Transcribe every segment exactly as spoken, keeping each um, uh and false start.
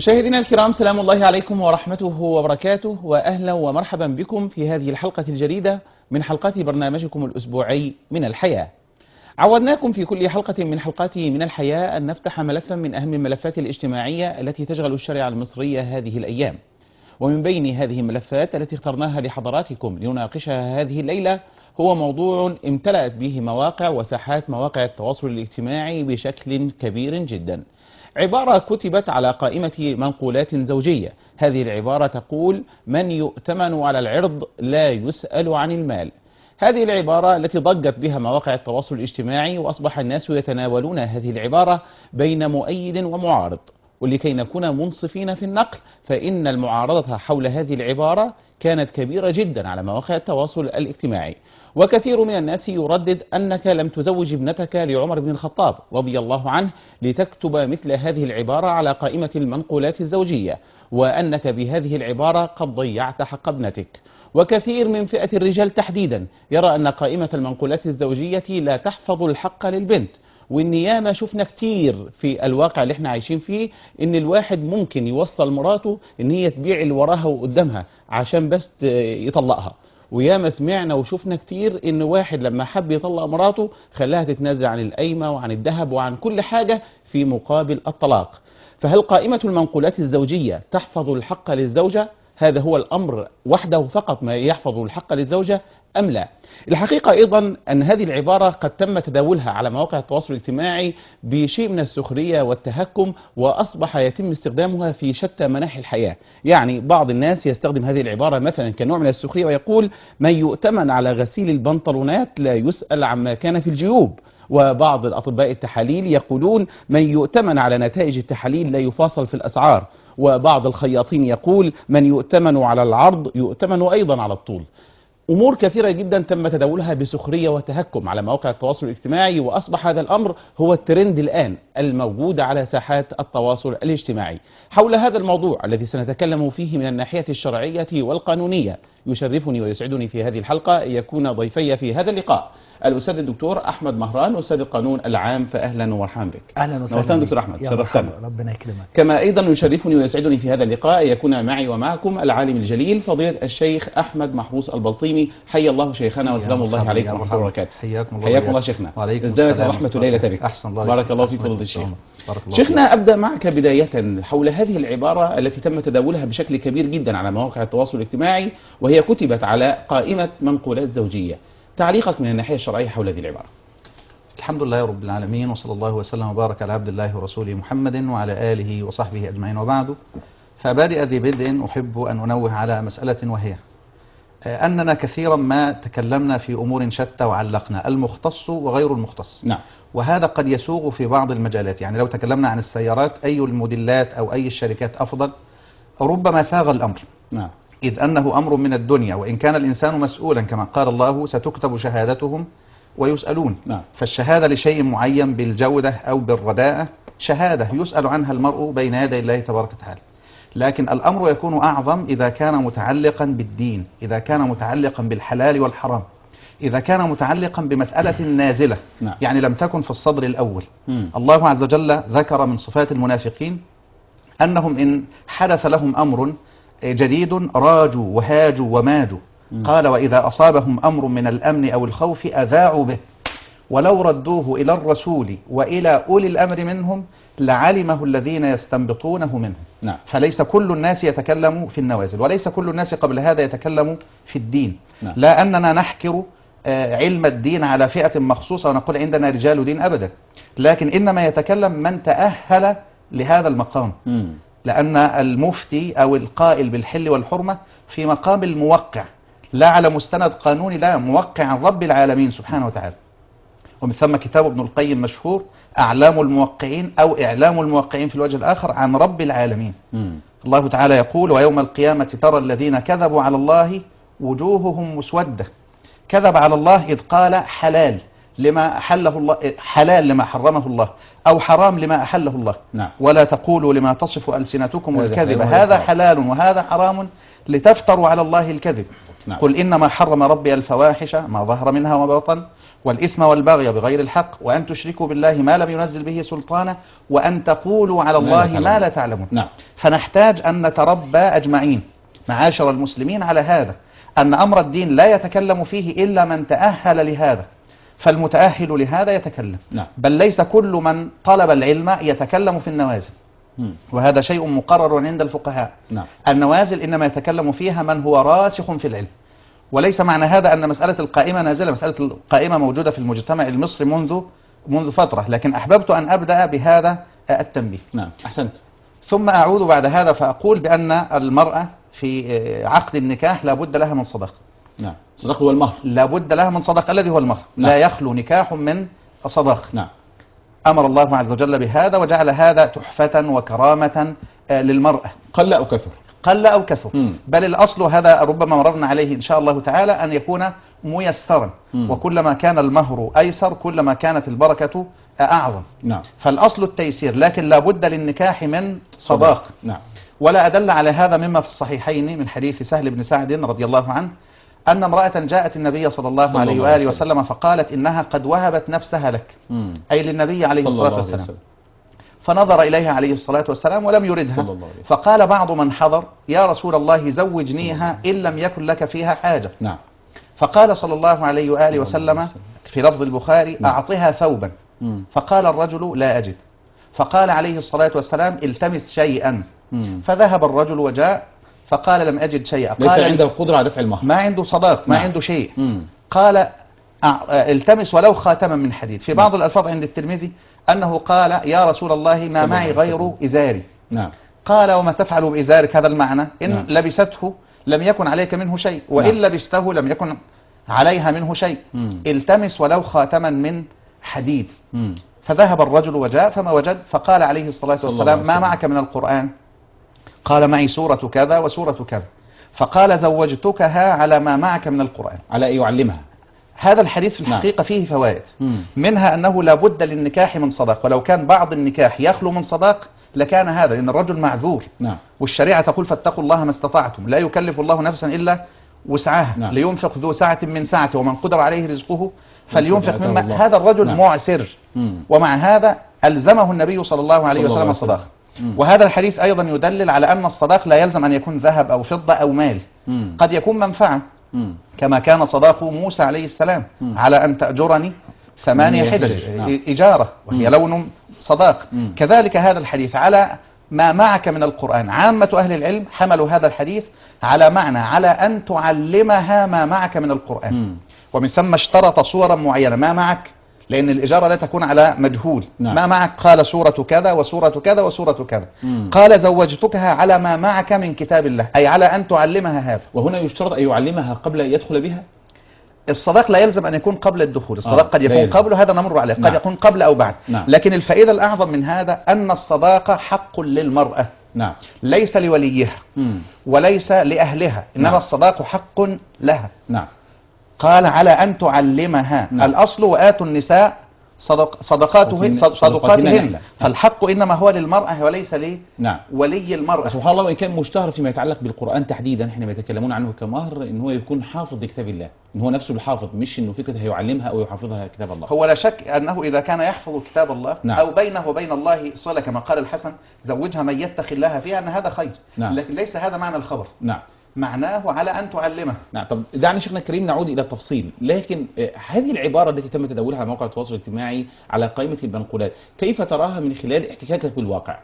مشاهدينا الكرام، سلام الله عليكم ورحمته وبركاته، وأهلا ومرحبا بكم في هذه الحلقة الجديدة من حلقات برنامجكم الأسبوعي من الحياة. عودناكم في كل حلقة من حلقات من الحياة أن نفتح ملفا من أهم الملفات الاجتماعية التي تشغل الشارع المصري هذه الأيام، ومن بين هذه الملفات التي اخترناها لحضراتكم لنناقشها هذه الليلة هو موضوع امتلأت به مواقع وساحات مواقع التواصل الاجتماعي بشكل كبير جدا. عبارة كتبت على قائمة منقولات زوجية. هذه العبارة تقول: من يؤتمن على العرض لا يسأل عن المال. هذه العبارة التي ضجت بها مواقع التواصل الاجتماعي، وأصبح الناس يتناولون هذه العبارة بين مؤيد ومعارض. ولكي نكون منصفين في النقل، فإن المعارضة حول هذه العبارة كانت كبيرة جدا على مواقع التواصل الاجتماعي، وكثير من الناس يردد أنك لم تزوج ابنتك لعمر بن الخطاب رضي الله عنه لتكتب مثل هذه العبارة على قائمة المنقولات الزوجية، وأنك بهذه العبارة قد ضيعت حق ابنتك. وكثير من فئة الرجال تحديدا يرى أن قائمة المنقولات الزوجية لا تحفظ الحق للبنت، وإن ياما شفنا كتير في الواقع اللي احنا عايشين فيه إن الواحد ممكن يوصل مراته إن هي تبيع اللي وراها وقدامها عشان بس يطلقها. وياما سمعنا وشفنا كتير إن واحد لما حب يطلق مراته خلاها تتنازل عن القايمة وعن الذهب وعن كل حاجة في مقابل الطلاق. فهل قائمة المنقولات الزوجية تحفظ الحق للزوجة؟ هذا هو الأمر وحده فقط ما يحفظ الحق للزوجة أم لا؟ الحقيقة أيضا أن هذه العبارة قد تم تداولها على مواقع التواصل الاجتماعي بشيء من السخرية والتهكم، وأصبح يتم استخدامها في شتى مناحي الحياة. يعني بعض الناس يستخدم هذه العبارة مثلا كنوع من السخرية ويقول: من يؤتمن على غسيل البنطلونات لا يسأل عما كان في الجيوب. وبعض الأطباء التحاليل يقولون: من يؤتمن على نتائج التحاليل لا يفاصل في الأسعار. وبعض الخياطين يقول: من يؤتمن على العرض يؤتمن أيضا على الطول. أمور كثيرة جدا تم تداولها بسخرية وتهكم على مواقع التواصل الاجتماعي، وأصبح هذا الأمر هو الترند الآن الموجود على ساحات التواصل الاجتماعي. حول هذا الموضوع الذي سنتكلم فيه من الناحية الشرعية والقانونية، يشرفني ويسعدني في هذه الحلقة أن يكون ضيفي في هذا اللقاء الأستاذ الدكتور أحمد مهران، أستاذ القانون العام، فأهلا ومرحبا بك. أهلا وسهلا دكتور أحمد، شرفتنا. ربنا يكرمك. كما أيضا يشرفني ويسعدني في هذا اللقاء أن يكون معي ومعكم العالم الجليل فضيلة الشيخ أحمد محروس البلطيمي. حي الله شيخنا وسلام الله عليكم ورحمة الله وبركاته. حياكم الله. حياكم الله شيخنا. وعليكم ازدادت الرحمة ليلة بك. أحسن الله. بارك الله فيك فضيلة الشيخ. بارك الله شيخنا، أبدأ معك بداية حول هذه العبارة التي تم تداولها بشكل كبير جدا على مواقع التواصل الاجتماعي، وهي كتبت على قائمة منقولات زوجية. تعليقك من الناحية الشرعية حول هذه العبارة؟ الحمد لله رب العالمين، وصلى الله وسلم وبارك على عبد الله ورسوله محمد وعلى آله وصحبه أجمعين، وبعد. فبادئ ذي بدء أحب أن أنوه على مسألة، وهي أننا كثيرا ما تكلمنا في أمور شتى وعلقنا المختص وغير المختص. نعم. وهذا قد يسوغ في بعض المجالات. يعني لو تكلمنا عن السيارات، أي الموديلات أو أي الشركات أفضل، ربما ساغ الأمر. نعم. إذ أنه أمر من الدنيا، وإن كان الإنسان مسؤولا كما قال الله: ستكتب شهادتهم ويسألون. نعم. فالشهادة لشيء معين بالجودة أو بالرداءة شهادة يسأل عنها المرء بين يدي الله تبارك وتعالى. لكن الأمر يكون أعظم إذا كان متعلقا بالدين، إذا كان متعلقا بالحلال والحرام، إذا كان متعلقا بمسألة نازلة. نعم. يعني لم تكن في الصدر الأول. مم. الله عز وجل ذكر من صفات المنافقين أنهم إن حدث لهم أمر جديد راجوا وهاجوا وماجوا. م. قال: وإذا أصابهم أمر من الأمن أو الخوف أذاعوا به ولو ردوه إلى الرسول وإلى أولي الأمر منهم لعلمه الذين يستنبطونه منهم. نعم. فليس كل الناس يتكلم في النوازل، وليس كل الناس قبل هذا يتكلم في الدين. نعم. لا أننا نحكر علم الدين على فئة مخصوصة ونقول عندنا رجال دين أبدا، لكن إنما يتكلم من تأهل لهذا المقام. م. لأن المفتي أو القائل بالحل والحرمة في مقام الموقع، لا على مستند قانوني، لا، موقع عن رب العالمين سبحانه وتعالى. ومن ثم كتاب ابن القيم مشهور: أعلام الموقعين أو إعلام الموقعين في الوجه الآخر عن رب العالمين. م. الله تعالى يقول: ويوم القيامة ترى الذين كذبوا على الله وجوههم مسودة. كذب على الله إذ قال حلال، لما أحله الله، حلال لما حرمه الله، أو حرام لما أحله الله. نعم. ولا تقولوا لما تصف ألسنتكم هذا الكذب حلال هذا وهذا حلال وهذا حرام لتفتروا على الله الكذب. نعم. قل إنما حرم ربي الفواحش ما ظهر منها وما بطن والإثم والبغي بغير الحق وأن تشركوا بالله ما لم ينزل به سلطانا وأن تقولوا على ما لا الله ما لا تعلمون. نعم. فنحتاج أن نتربى أجمعين معاشر المسلمين على هذا، أن أمر الدين لا يتكلم فيه إلا من تأهل لهذا، فالمتأهل لهذا يتكلم. نعم. بل ليس كل من طلب العلم يتكلم في النوازل، مم. وهذا شيء مقرر عند الفقهاء. نعم. النوازل إنما يتكلم فيها من هو راسخ في العلم، وليس معنى هذا أن مسألة القائمة نازلة. مسألة القائمة موجودة في المجتمع المصري منذ منذ فترة، لكن أحببت أن أبدأ بهذا التنبيه. نعم. أحسنت. ثم أعود بعد هذا فأقول بأن المرأة في عقد النكاح لا بد لها من صداقة. نعم. صداقة هو المهر. لا بد لها من صداقة الذي هو المهر. نعم. لا يخلو نكاح من صداقة. نعم. أمر الله عز وجل بهذا وجعل هذا تحفة وكرامة للمرأة قل أو كثر. قل أو كثر. مم. بل الأصل هذا ربما مررنا عليه إن شاء الله تعالى أن يكون ميسرا. مم. وكلما كان المهر أيسر كلما كانت البركة أعظم. نعم. فالأصل التيسير، لكن لا بد للنكاح من صداقة. نعم. ولا أدل على هذا مما في الصحيحين من حديث سهل بن سعد رضي الله عنه أن امرأة جاءت النبي صلى الله صلى عليه الله وآله عليه وسلم فقالت إنها قد وهبت نفسها لك، مم. أي للنبي عليه صلى الصلاة الله عليه والسلام. وسلم. فنظر إليها عليه الصلاة والسلام ولم يردها، صلى الله عليه وسلم. فقال بعض من حضر يا رسول الله زوجنيها إن لم يكن لك فيها حاجة. نعم. فقال صلى الله عليه وآله الله وسلم عليه وسلم. في لفظ البخاري نعم. أعطها ثوبا. مم. فقال الرجل لا أجد، فقال عليه الصلاة والسلام التمس شيئا. مم. فذهب الرجل وجاء فقال لم أجد شيئا. ليس قال عنده قدرة على دفع المهر. ما عنده صداق، ما نعم. عنده شيء. مم. قال أع- التمس ولو خاتما من حديد. في بعض الألفاظ عند الترمذي أنه قال يا رسول الله ما صلى معي الله عليه غير وسلم. إزاري. نعم. قال وما تفعل بإزارك؟ هذا المعنى إن نعم. لبسته لم يكن عليك منه شيء، وإن نعم. لبسته لم يكن عليها منه شيء. مم. التمس ولو خاتما من حديد. مم. فذهب الرجل وجاء فما وجد، فقال عليه الصلاة صلى الله والسلام عليه ما وسلم. معك من القرآن؟ قال معي سورة كذا وسورة كذا. فقال زوجتكها على ما معك من القرآن. على أن يعلمها. هذا الحديث في نعم. الحقيقة فيه فوائد، مم. منها أنه لا بد للنكاح من صداق، ولو كان بعض النكاح يخلو من صداق لكان هذا، لأن الرجل معذور، نعم. والشريعة تقول فاتقوا الله ما استطعتم، لا يكلف الله نفسا إلا وسعها. نعم. لينفق ذو سعة من سعته ومن قدر عليه رزقه فلينفق آتاه مما. الله. هذا الرجل نعم. معسر، مم. ومع هذا ألزمه النبي صلى الله عليه صلى الله وسلم عليه الصداق. وسلم. مم. وهذا الحديث أيضا يدلل على أن الصداق لا يلزم أن يكون ذهب أو فضة أو مال، مم. قد يكون منفعة، مم. كما كان صداق موسى عليه السلام مم. على أن تأجرني ثمانية ثمانية حجج حجج. نعم. إجارة، وهي مم. لون صداق. مم. كذلك هذا الحديث على ما معك من القرآن. عامة أهل العلم حملوا هذا الحديث على معنى على أن تعلمها ما معك من القرآن. مم. ومن ثم اشترط صورا معينة ما معك، لأن الإجارة لا تكون على مجهول. نعم. ما معك؟ قال سورة كذا وسورة كذا وسورة كذا. مم. قال زوجتكها على ما معك من كتاب الله، أي على أن تعلمها هذا. وهنا يشترط أن يعلمها قبل أن يدخل بها. الصداق لا يلزم أن يكون قبل الدخول، الصداق آه، قد لا يكون يلزم. قبله، هذا نمر عليه، قد نعم. يكون قبل أو بعد. نعم. لكن الفائدة الأعظم من هذا أن الصداقة حق للمرأة، نعم. ليس لوليها مم. وليس لأهلها، إنما نعم. الصداق حق لها. نعم. قال على أن تعلمها. نعم. الأصل وآتوا النساء صدق صدقاتهن صدقاتهن صدقاتهن نحلة. فالحق إنما هو للمرأة وليس نعم. لولي المرأة. سبحان الله، وإن كان مشتهر فيما يتعلق بالقرآن تحديدا حينما يتكلمون عنه كمهر إن هو يكون حافظ لكتاب الله، إن هو نفسه الحافظ، مش إنه فكرة هيعلمها أو يحافظها كتاب الله. هو لا شك أنه إذا كان يحفظ كتاب الله، نعم. أو بينه وبين الله صلة كما قال الحسن زوجها من يتخي الله فيها، أن هذا خير. نعم. لكن ليس هذا معنى الخبر، نعم. معناه على أن تعلمه. نعم. طب دعني شيخنا الكريم نعود إلى التفصيل، لكن آه، هذه العبارة التي تم تداولها على مواقع التواصل الاجتماعي على قائمة المنقولات كيف تراها من خلال احتكاكك بالواقع؟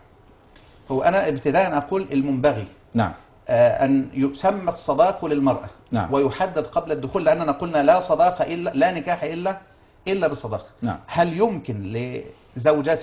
هو أنا ابتداء أقول المنبغي نعم. آه، أن يسمى الصداق للمرأة، نعم. ويحدد قبل الدخول، لأننا قلنا لا صداقة إلا لا نكاح إلا إلا بصداقة. نعم. هل يمكن لزوجة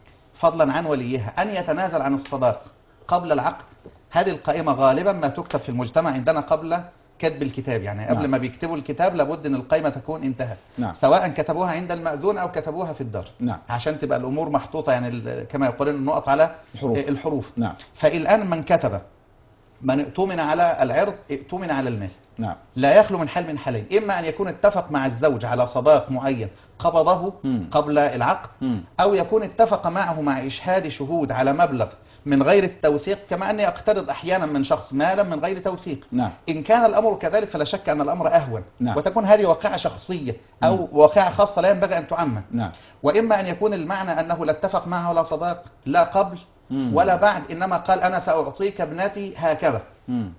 فضلا عن وليها أن يتنازل عن الصداق قبل العقد؟ هذه القائمة غالبا ما تكتب في المجتمع عندنا قبل كتب الكتاب، يعني قبل نعم. ما بيكتبوا الكتاب لابد أن القائمة تكون انتهت. نعم. سواء كتبوها عند المأذون أو كتبوها في الدار، نعم. عشان تبقى الأمور محطوطة، يعني ال- كما يقولون النقط على الحروف. الحروف. نعم. فالآن من كتب من اؤتمن على العرض اؤتمن على المال. نعم. لا يخلو من حال من حالين، إما أن يكون اتفق مع الزوج على صداق معين قبضه مم. قبل العقد، مم. أو يكون اتفق معه مع إشهاد شهود على مبلغ من غير التوثيق، كما أني أقترض أحيانا من شخص مالا من غير توثيق. نعم. إن كان الأمر كذلك فلا شك أن الأمر أهون. نعم. وتكون هذه واقعة شخصية أو مم. واقعة خاصة لا ينبغي أن تعمم. نعم. وإما أن يكون المعنى أنه لا اتفق معه على صداق لا قبل مم. ولا بعد، إنما قال أنا سأعطيك ابنتي هكذا. مم.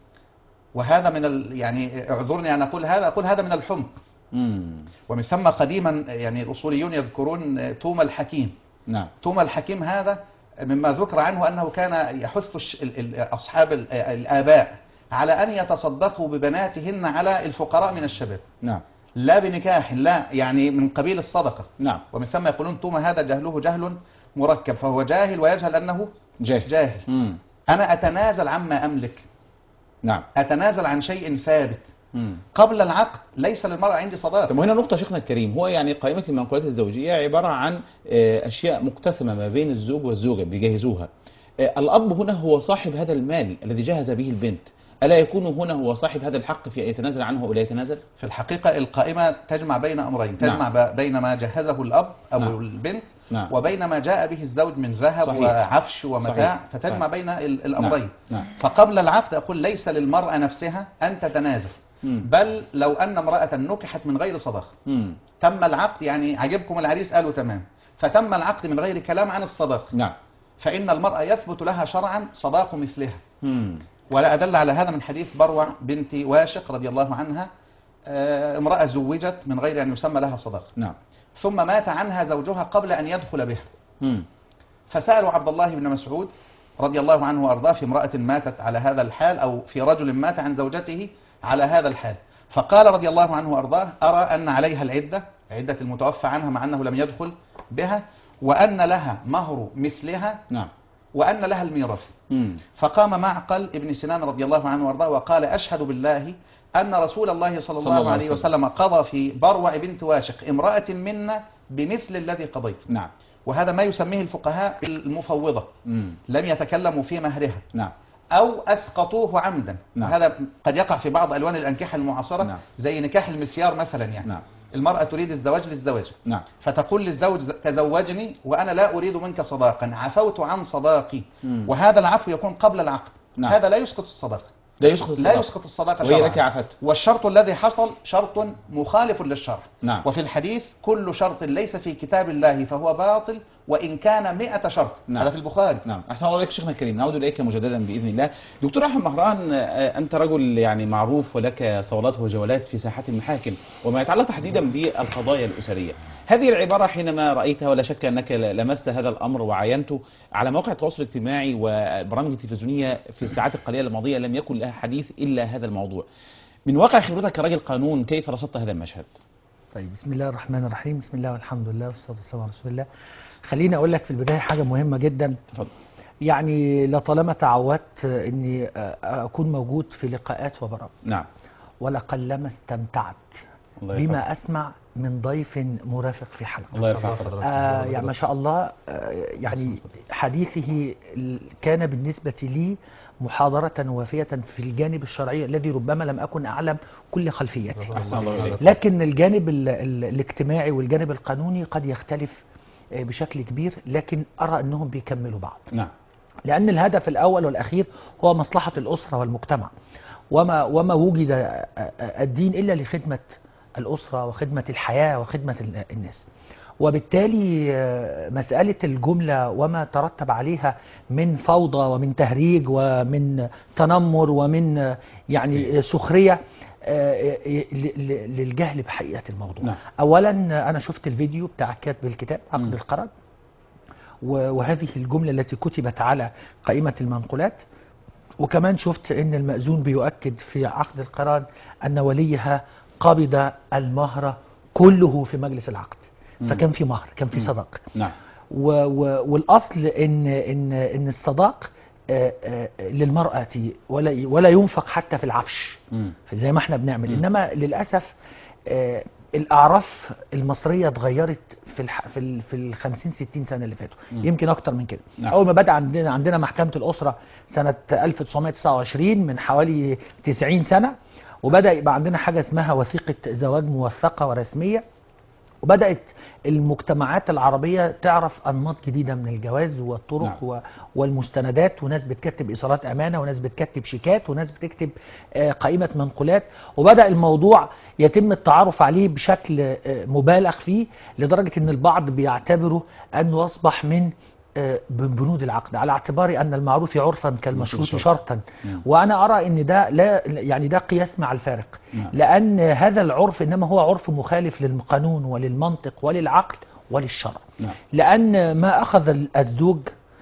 وهذا من ال... يعني اعذرني أن أقول هذا، أقول هذا من الحمق. مم. ومن ثم قديما يعني الأصوليون يذكرون توما الحكيم. نعم. توما الحكيم هذا مما ذكر عنه أنه كان يحث الش... ال... ال... أصحاب ال... الآباء على أن يتصدقوا ببناتهن على الفقراء من الشباب. نعم. لا بنكاح، لا يعني من قبيل الصدقة. نعم. ومن ثم يقولون توما هذا جهله جهل مركب، فهو جاهل ويجهل أنه جاهل. جاهل. مم. أنا أتنازل عما أملك، نعم. أتنازل عن شيء ثابت مم. قبل العقد، ليس للمرأة عندي صداقة. طب وهنا نقطة شيخنا الكريم، هو يعني قائمة المنقولات الزوجية عبارة عن آه، أشياء مقتسمة ما بين الزوج والزوجة بيجهزوها. آه، الأب هنا هو صاحب هذا المال الذي جهز به البنت، ألا يكون هنا هو صاحب هذا الحق في أن يتنازل عنه أو لا يتنازل؟ في الحقيقة القائمة تجمع بين أمرين، تجمع نعم. بين ما جهزه الأب أو نعم. البنت نعم. وبين ما جاء به الزوج من ذهب صحيح. وعفش ومتاع، صحيح. فتجمع صحيح. بين ال- الأمرين. نعم. فقبل العقد أقول ليس للمرأة نفسها أن تتنازل، مم. بل لو أن امرأة نكحت من غير صداقة، مم. تم العقد، يعني عجبكم العريس قالوا تمام، فتم العقد من غير كلام عن الصداقة، نعم. فإن المرأة يثبت لها شرعا صداق مثلها. مم. ولا أدل على هذا من حديث بروع بنت واشق رضي الله عنها، آه، امرأة زوجت من غير أن يسمى لها صداقة، نعم. ثم مات عنها زوجها قبل أن يدخل بها، مم. فسألوا عبد الله بن مسعود رضي الله عنه وأرضاه في امرأة ماتت على هذا الحال، أو في رجل مات عن زوجته على هذا الحال، فقال رضي الله عنه وأرضاه أرى أن عليها العدة، عدة المتوفى عنها مع أنه لم يدخل بها، وأن لها مهر مثلها، نعم. وأن لها الميراث. مم. فقام معقل ابن سنان رضي الله عنه وارضاه وقال أشهد بالله أن رسول الله صلى الله, صلى الله عليه عليه وسلم قضى في بروع بنت واشق امرأة منا بمثل الذي قضيت. نعم. وهذا ما يسميه الفقهاء المفوضة، مم. لم يتكلموا في مهرها نعم. أو أسقطوه عمدا. نعم. وهذا قد يقع في بعض ألوان الأنكحة المعاصرة. نعم. زي نكاح المسيار مثلا، يعني نعم. المرأة تريد الزواج للزواج، نعم. فتقول للزوج تزوجني وأنا لا أريد منك صداقا، عفوت عن صداقي. مم. وهذا العفو يكون قبل العقد. نعم. هذا لا يسقط الصداقة، لا يسقط لا الصداقة. يسقط الصداقة وهي شرعا. لك عفت. والشرط الذي حصل شرط مخالف للشرع. نعم. وفي الحديث كل شرط ليس في كتاب الله فهو باطل وإن كان مئة شرط. نعم. هذا في البخاري. نعم. أحسن الله إليك شيخنا الكريم، نعود إليك مجددا بإذن الله. دكتور أحمد مهران، آه، أنت رجل يعني معروف ولك صولات وجولات في ساحات المحاكم وما يتعلق تحديدا بالقضايا الأسرية. هذه العبارة حينما رأيتها، ولا شك أنك لمست هذا الأمر وعاينته على مواقع التواصل الاجتماعي وبرامج التلفزيونية في الساعات القليلة الماضية، لم يكن لها حديث إلا هذا الموضوع. من واقع خبرتك كرجل قانون، كيف رصدت هذا المشهد؟ طيب، بسم الله الرحمن الرحيم، بسم الله والحمد لله والصلاة والسلام على رسول الله. خليني أقول لك في البداية حاجة مهمة جدا. تفضل. يعني لطالما تعودت إني أكون موجود في لقاءات وبرامج، نعم. ولقلما استمتعت الله يرفعك. بما أسمع من ضيف مرافق في حلقة. الله يرفع قدرك. آه يعني ما شاء الله، آه يعني حديثه كان بالنسبة لي محاضرة وافية في الجانب الشرعي الذي ربما لم أكن أعلم كل خلفيته، أحسن الله إليك. لكن الجانب ال ال الاجتماعي والجانب القانوني قد يختلف آه بشكل كبير، لكن أرى أنهم بيكملوا بعض. نعم. لأن الهدف الأول والأخير هو مصلحة الأسرة والمجتمع، وما وما وجد الدين إلا لخدمة الأسرة وخدمة الحياة وخدمة الناس. وبالتالي مسألة الجملة وما ترتب عليها من فوضى ومن تهريج ومن تنمر ومن يعني سخرية للجهل بحقيقة الموضوع. نعم. أولا أنا شفت الفيديو بتاع كاتب الكتاب عقد م. القرار، وهذه الجملة التي كتبت على قائمة المنقولات، وكمان شفت ان المأذون بيؤكد في عقد القران ان وليها قبض المهر كله في مجلس العقد. مم. فكان في مهر، كان في صداق. نعم. و و والاصل ان ان ان الصداق آه آه للمرأة ولا ولا ينفق حتى في العفش مم. زي ما احنا بنعمل. مم. انما للاسف آه الاعراف المصريه اتغيرت في الح... في ال... في ال خمسين ستين سنه اللي فاتوا، يمكن اكتر من كده. نعم. اول ما بدا عندنا عندنا محكمه الاسره سنه ألف وتسعمائة وتسعة وعشرين، من حوالي تسعين سنه، وبدا يبقى عندنا حاجه اسمها وثيقه زواج موثقه ورسميه، وبدات المجتمعات العربيه تعرف انماط جديده من الجواز والطرق. نعم. و... والمستندات، وناس بتكتب ايصالات امانه، وناس بتكتب شيكات، وناس بتكتب آه، قائمه منقولات، وبدا الموضوع يتم التعارف عليه بشكل آه، مبالغ فيه، لدرجه ان البعض بيعتبره انه اصبح من آه، بنود العقد، على اعتبار ان المعروف عرفا كالمشروط شرطا. وانا ارى ان ده لا يعني ده قياس مع الفارق، نعم. لان هذا العرف انما هو عرف مخالف للقانون وللمنطق وللعقل وللشرع. نعم. لان ما اخذ الزوج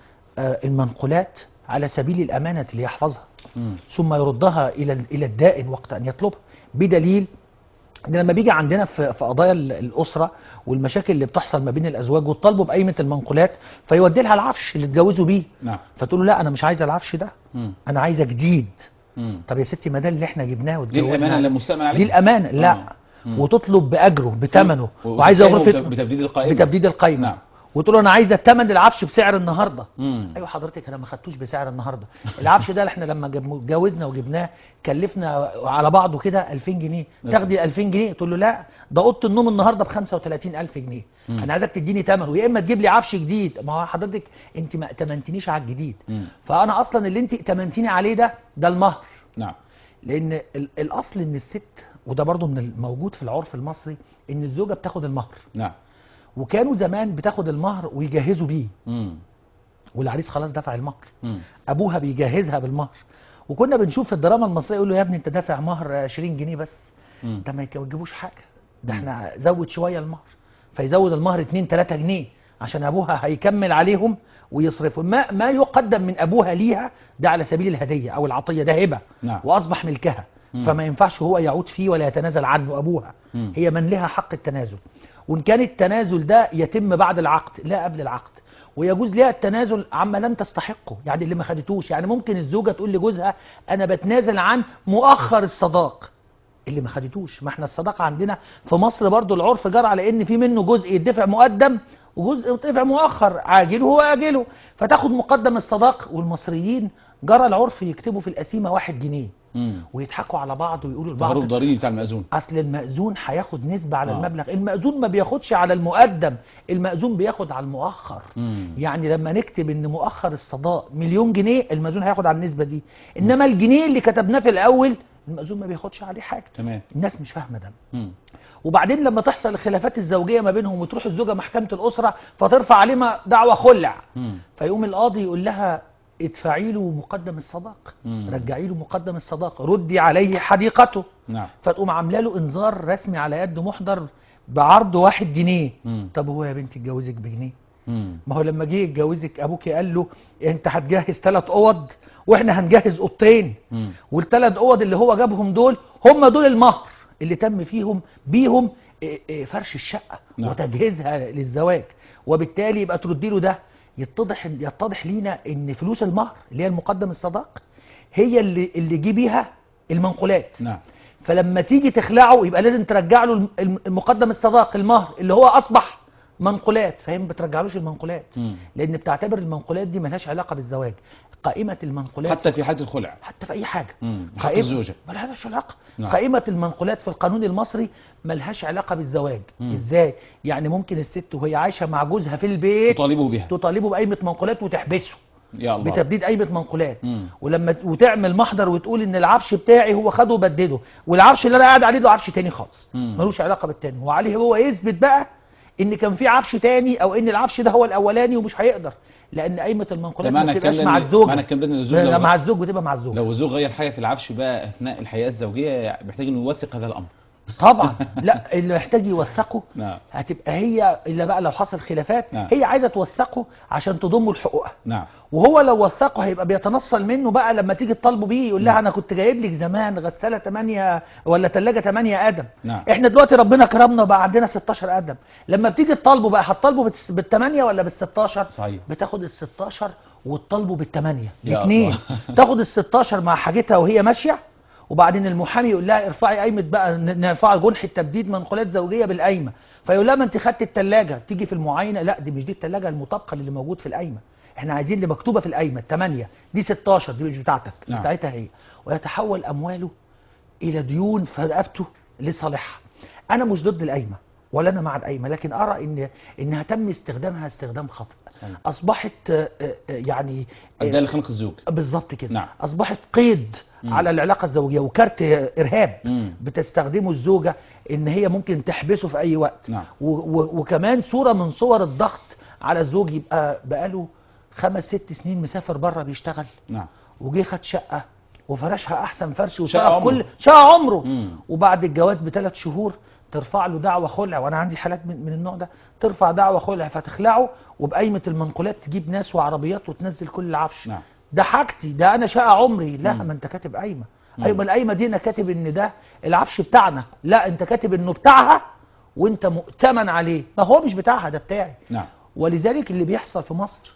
آه، المنقولات على سبيل الامانه ليحفظها، مم. ثم يردها الى الى الدائن وقت ان يطلبها، بدليل ان لما بيجي عندنا في في قضايا ال- الاسره والمشاكل اللي بتحصل ما بين الازواج وتطالبوا بقيمه المنقولات، فيودي لها العفش اللي اتجوزوا بيه، نعم. فتقول له لا انا مش عايزه العفش ده، مم. انا عايزه جديد. مم. طب يا ستي ما ده اللي احنا جبناه دي واتجوزنا الامانه عليه. اللي مستأمن عليها. دي الامانه لا. آه. مم. وتطلب باجره بثمنه، و- وعايزه وتتهمه غرفه بت- بتبديد القائمة. بتبديد القايمه. نعم. وتقول له انا عايزه ثمن العفش بسعر النهارده. مم. ايوه حضرتك انا ما خدتوش بسعر النهارده، العفش ده احنا لما جب- اتجوزنا وجبناه كلفنا على بعضه كده ألفين جنيه، تاخدي ألفين جنيه؟ تقول له لا ده اوضه النوم النهارده ب خمسة وثلاثين ألف جنيه، مم. انا عايزك تديني ثمنه، يا اما تجيب لي عفش جديد. ما هو حضرتك انت ما ائتمنتنيش على الجديد، مم. فانا اصلا اللي انت ائتمنتيني عليه ده ده المهر. نعم. لان ال- الاصل ان الست، وده برضو من الموجود في العرف المصري، ان الزوجه بتاخد المهر، نعم. وكانوا زمان بتاخد المهر ويجهزوا بيه، مم. والعريس خلاص دفع المهر، مم. ابوها بيجهزها بالمهر. وكنا بنشوف في الدراما المصريه يقول له يا ابني انت دافع مهر عشرين جنيه بس، مم. ده ما يجيبوش حاجه، ده مم. احنا زود شويه المهر، فيزود المهر اتنين تلاتة جنيه عشان ابوها هيكمل عليهم ويصرفوا. ما ما يقدم من ابوها ليها ده على سبيل الهديه او العطيه، ده هبه، نعم. واصبح ملكها، مم. فما ينفعش هو يعود فيه ولا يتنازل عنه ابوها، مم. هي من لها حق التنازل. وان كان التنازل ده يتم بعد العقد لا قبل العقد، ويجوز لها التنازل عما لم تستحقه، يعني اللي ما خدتوش. يعني ممكن الزوجه تقول لجوزها انا بتنازل عن مؤخر الصداق اللي ما خدتوش. ما احنا الصداقه عندنا في مصر برضو العرف جرى على ان في منه جزء يدفع مقدم وجزء يدفع مؤخر، عاجله واجله، فتاخد مقدم الصداق. والمصريين جرى العرف يكتبوا في القسيمه واحد جنيه مم. ويضحكوا على بعض ويقولوا لبعض تهرب ضريبي بتاع المأذون. اصل المأذون هياخد نسبة على آه. المبلغ، المأذون ما بياخدش على المقدم، المأذون بياخد على المؤخر. مم. يعني لما نكتب ان مؤخر الصداق مليون جنيه، المأذون هياخد على النسبة دي، انما الجنيه اللي كتبناه في الاول المأذون ما بياخدش عليه حاجة. تمام. الناس مش فاهمة ده. مم. وبعدين لما تحصل الخلافات الزوجية ما بينهم وتروح الزوجة محكمة الأسرة فترفع عليه دعوى خلع، مم. فيقوم القاضي يقول لها ادفعي له مقدم الصداق، مم. رجعي له مقدم الصداق، ردي عليه حديقته. نعم. فتقوم عامله له انذار رسمي على يد محضر بعرض واحد جنيه. مم. طب هو يا بنتي اتجوزك بجنيه؟ مم. ما هو لما جه يتجوزك ابوك قال له انت هتجهز ثلاث اوض واحنا هنجهز اوضتين، مم. والثلاث اوض اللي هو جابهم دول هم دول المهر اللي تم فيهم بيهم إيه إيه فرش الشقه نعم. وتجهيزها للزواج. وبالتالي يبقى تردي له ده، يتضح يتضح لينا ان فلوس المهر اللي هي المقدم الصداق هي اللي اللي جه بيها المنقولات. نعم. فلما تيجي تخلعه يبقى لازم ترجع له الم- المقدم الصداق المهر اللي هو اصبح منقولات، فهي ما بترجعلوش المنقولات، مم. لان بتعتبر المنقولات دي ملهاش علاقه بالزواج. قائمه المنقولات حتى في حالة الخلع. حتى في اي حاجه مم. حق قائمة الزوجة. ملهاش علاقه. نعم. قائمه المنقولات في القانون المصري ملهاش علاقه بالزواج. مم. ازاي؟ يعني ممكن الست وهي عايشه مع جوزها في البيت تطالبه بها. تطالبه بقائمه منقولات وتحبسه يا الله. بتبديد قائمه منقولات. مم. ولما ت- وتعمل محضر وتقول ان العفش بتاعي هو خده وبدده، والعفش اللي انا قاعد عليه ده عفش تاني خالص مم. ملوش علاقه بالتاني، وعليه هو يثبت بقى ان كان في عفش تاني او ان العفش ده هو الاولاني، ومش هيقدر لان قائمه المنقولات ده ما معنى بتبقاش الكلام مع إن- الزوج. معنى الكلام ده ان الزوج لا لو مع الزوج بتبقى مع الزوج. لو الزوج غير حاجة في العفش بقى اثناء الحياة الزوجية محتاج انه يوثق هذا الامر. طبعا لا، اللي محتاج يوثقه نعم. هتبقى هي الا بقى لو حصل خلافات. نعم. هي عايزه توثقه عشان تضمه لحقوقها، نعم. وهو لو وثقه هيبقى بيتنصل منه بقى لما تيجي تطالبه بيه يقول لها انا كنت جايب لك زمان غساله ثمانية ولا ثلاجه ثمانية قدم، نعم. احنا دلوقتي ربنا كرمنا وبقى عندنا ستاشر قدم، لما بتيجي تطالبه بقى هتطالبه بالثمانيه ولا بالستاشر؟ صحيح. بتاخد ال ستاشر وتطالبه بالثمانيه يا الاثنين، الله. تاخد ال ستاشر مع حاجتها وهي ماشيه، وبعدين المحامي يقول لها ارفعي قايمه بقى، ن- نرفع جنحه تبديد منقولات زوجيه بالقايمه، فيقول لها ما انت خدت الثلاجه، تيجي في المعاينه لا دي مش دي الثلاجه المطابقه اللي موجود في القايمه، احنا عايزين اللي مكتوبه في القايمه الثمانيه دي ستاشر، دي مش بتاعتك، نعم. بتاعتها هي. ويتحول امواله الى ديون في رقبته لصالحها. انا مش ضد القايمه ولا انا مع القايمه، لكن ارى ان انها تم استخدامها استخدام خاطئ. صحيح. اصبحت آه، آه، يعني آه، اداه لخنق الزوج. بالظبط كده. نعم. اصبحت قيد مم. على العلاقه الزوجيه وكارت ارهاب مم. بتستخدمه الزوجه ان هي ممكن تحبسه في اي وقت. نعم. و و وكمان صوره من صور الضغط على الزوج، يبقى بقاله خمس ست سنين مسافر بره بيشتغل، نعم. وجه خد شقه وفرشها احسن فرش شقة وصرف عمره. كل شقه عمره، مم. وبعد الجواز بثلاث شهور ترفع له دعوى خلع، وانا عندي حالات من, من النوع ده، ترفع دعوى خلع فتخلعه وبقايمه المنقولات تجيب ناس وعربيات وتنزل كل العفش. نعم. ده حاجتي، ده انا شقه عمري. لا، مم. ما انت كاتب قايمه. مم. ايوه القايمه دي انا كاتب ان ده العفش بتاعنا، لا انت كاتب انه بتاعها وانت مؤتمن عليه، ما هو مش بتاعها، ده بتاعي. نعم. ولذلك اللي بيحصل في مصر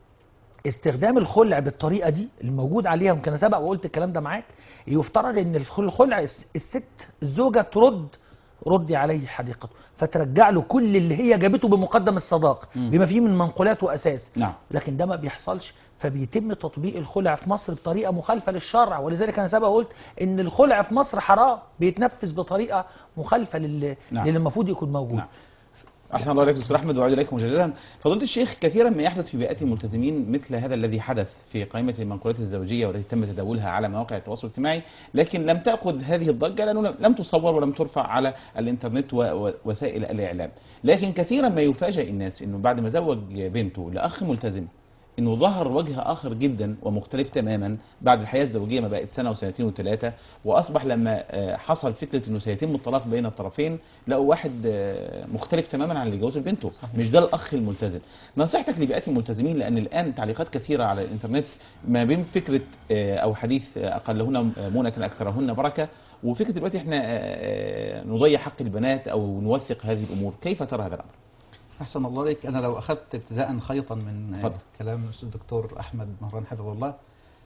استخدام الخلع بالطريقه دي الموجود عليها، يمكن انا سبق وقلت الكلام ده معاك، يفترض ان الخلع الس- الست الزوجه ترد ردي عليه حديقته، فترجع له كل اللي هي جابته بمقدم الصداق مم. بما فيه من منقولات واساس. نعم. لكن ده ما بيحصلش، فبيتم تطبيق الخلع في مصر بطريقه مخالفه للشرع. ولذلك انا سبق وقلت ان الخلع في مصر حرام، بيتنفذ بطريقه مخالفه لل... نعم. للي المفروض يكون موجود. نعم. احسن الله عليك دكتور احمد، وأعود اليكم مجددا. فضيله الشيخ، كثيرا ما يحدث في بيئات الملتزمين مثل هذا الذي حدث في قائمه المنقولات الزوجيه والتي تم تداولها على مواقع التواصل الاجتماعي، لكن لم تاخذ هذه الضجه لانه لم- لم تصور ولم ترفع على الانترنت و- ووسائل الاعلام. لكن كثيرا ما يفاجئ الناس انه بعد ما زوج بنته لاخ ملتزم انه ظهر وجه اخر جدا ومختلف تماما بعد الحياه الزوجيه ما بقت سنه وسنتين وثلاثه، واصبح لما آه، حصل فكره انه سيتم الطلاق بين الطرفين لقوا واحد آه، مختلف تماما عن اللي جوزه لبنته، مش ده الاخ الملتزم. نصيحتك لبيئات الملتزمين، لان الان تعليقات كثيره على الانترنت ما بين فكره آه، او حديث آه، اقلهن مونه اكثرهن بركه، وفكره دلوقتي احنا آه، آه، نضيع حق البنات او نوثق هذه الامور، كيف ترى هذا الامر؟ أحسن الله عليك. أنا لو أخذت ابتداء خيطا من اتفضل. كلام الأستاذ الدكتور أحمد مهران حفظه الله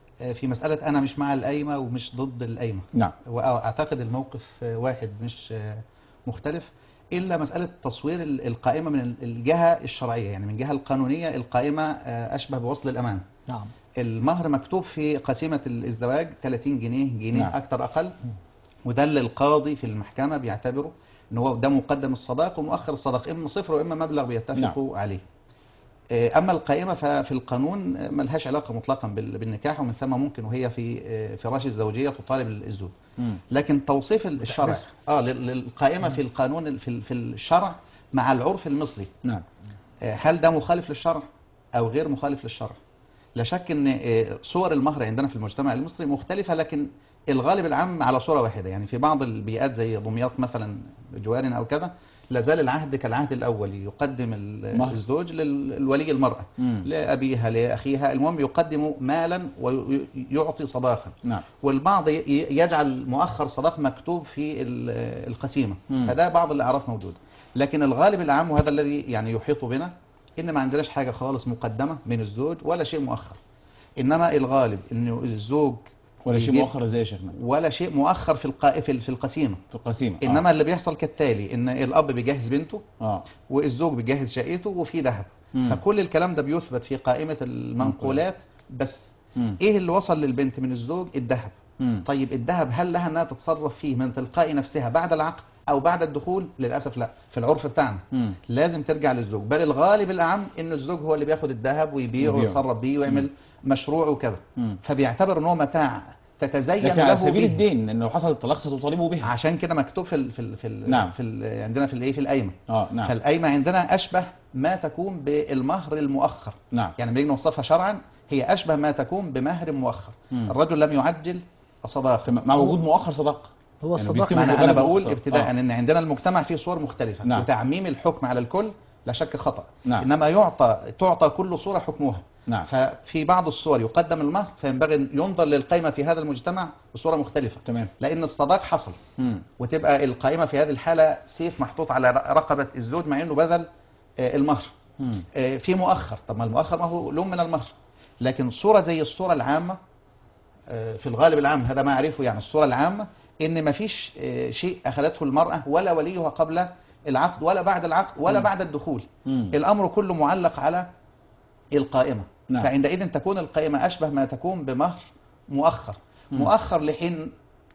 في مسألة أنا مش مع القايمة ومش ضد القايمة، نعم. وأعتقد الموقف واحد مش مختلف، إلا مسألة تصوير القائمة من الجهة الشرعية، يعني من الجهة القانونية القائمة أشبه بوصل الأمان. نعم. المهر مكتوب في قسيمة الازدواج ثلاثين جنيه، جنيه نعم. أكثر أقل، وده اللي القاضي في المحكمة بيعتبره ان هو ده مقدم الصداق ومؤخر الصداق، اما صفر واما مبلغ بيتفقوا نعم. عليه. اما القائمه ففي القانون ملهاش علاقه مطلقا بالنكاح، ومن ثم ممكن وهي في فراش الزوجيه تطالب الزوج. لكن توصيف الشرع اه للقائمه في القانون في في الشرع مع العرف المصري، نعم، هل ده مخالف للشرع او غير مخالف للشرع؟ لا شك ان صور المهر عندنا في المجتمع المصري مختلفه، لكن الغالب العام على صورة واحدة. يعني في بعض البيئات زي دمياط مثلا بجوارنا أو كذا لا زال العهد كالعهد الأول، يقدم الزوج للولي المرأة مم. لأبيها لأخيها، المهم يقدم مالا ويعطي صداقا. نعم. والبعض يجعل مؤخر صداق مكتوب في القسيمة، مم. فده بعض الأعراف موجودة. لكن الغالب العام وهذا الذي يعني يحيط بنا إن ما عندناش حاجة خالص مقدمة من الزوج ولا شيء مؤخر، إنما الغالب إنه الزوج ولا شيء مؤخر ازاي يا شيخنا؟ ولا شيء مؤخر في القا... في في القسيمه في القسيمه انما آه. اللي بيحصل كالتالي، ان الاب بيجهز بنته اه والزوج بيجهز شقته وفي ذهب، فكل الكلام ده بيثبت في قائمه المنقولات بس. مم. ايه اللي وصل للبنت من الزوج؟ الذهب. طيب الذهب هل لها انها تتصرف فيه من تلقاء نفسها بعد العقد او بعد الدخول؟ للاسف لا، في العرف بتاعنا مم. لازم ترجع للزوج، بل الغالب الاعم ان الزوج هو اللي بياخد الذهب ويبيعه ويتصرف بيه ويعمل مم. مشروع وكذا، فبيعتبر ان هو متاع تتزين له على سبيل الدين، انه حصل الطلاق ستطالبه بها. عشان كده مكتوب في ال في ال في ال نعم. في ال عندنا في الايه في القايمه. اه نعم. فالقايمه عندنا اشبه ما تكون بالمهر المؤخر. نعم. يعني لما نيجي نوصفها شرعا هي اشبه ما تكون بمهر مؤخر. مم. الرجل لم يعجل صداقه مع وجود مؤخر صداقه. هو يعني الصداقه انا, أنا بقول ابتداء آه. ان عندنا المجتمع فيه صور مختلفه. نعم. وتعميم الحكم على الكل لا شك خطأ. نعم. انما يعطى تعطى كل صوره حكمها. نعم. ففي بعض الصور يقدم المهر، فينبغي ينظر للقائمة في هذا المجتمع بصورة مختلفة. تمام. لأن الصداق حصل. مم. وتبقى القائمة في هذه الحالة سيف محطوط على رقبة الزوج مع أنه بذل المهر. مم. في مؤخر، طب ما المؤخر ما هو لون من المهر. لكن صورة زي الصورة العامة في الغالب العام هذا ما أعرفه، يعني الصورة العامة إن ما فيش شيء أخذته المرأة ولا وليها قبل العقد ولا بعد العقد ولا مم. بعد الدخول. مم. الأمر كله معلق على القائمة. نعم. فعندئذ تكون القائمة أشبه ما تكون بمهر مؤخر. مم. مؤخر لحين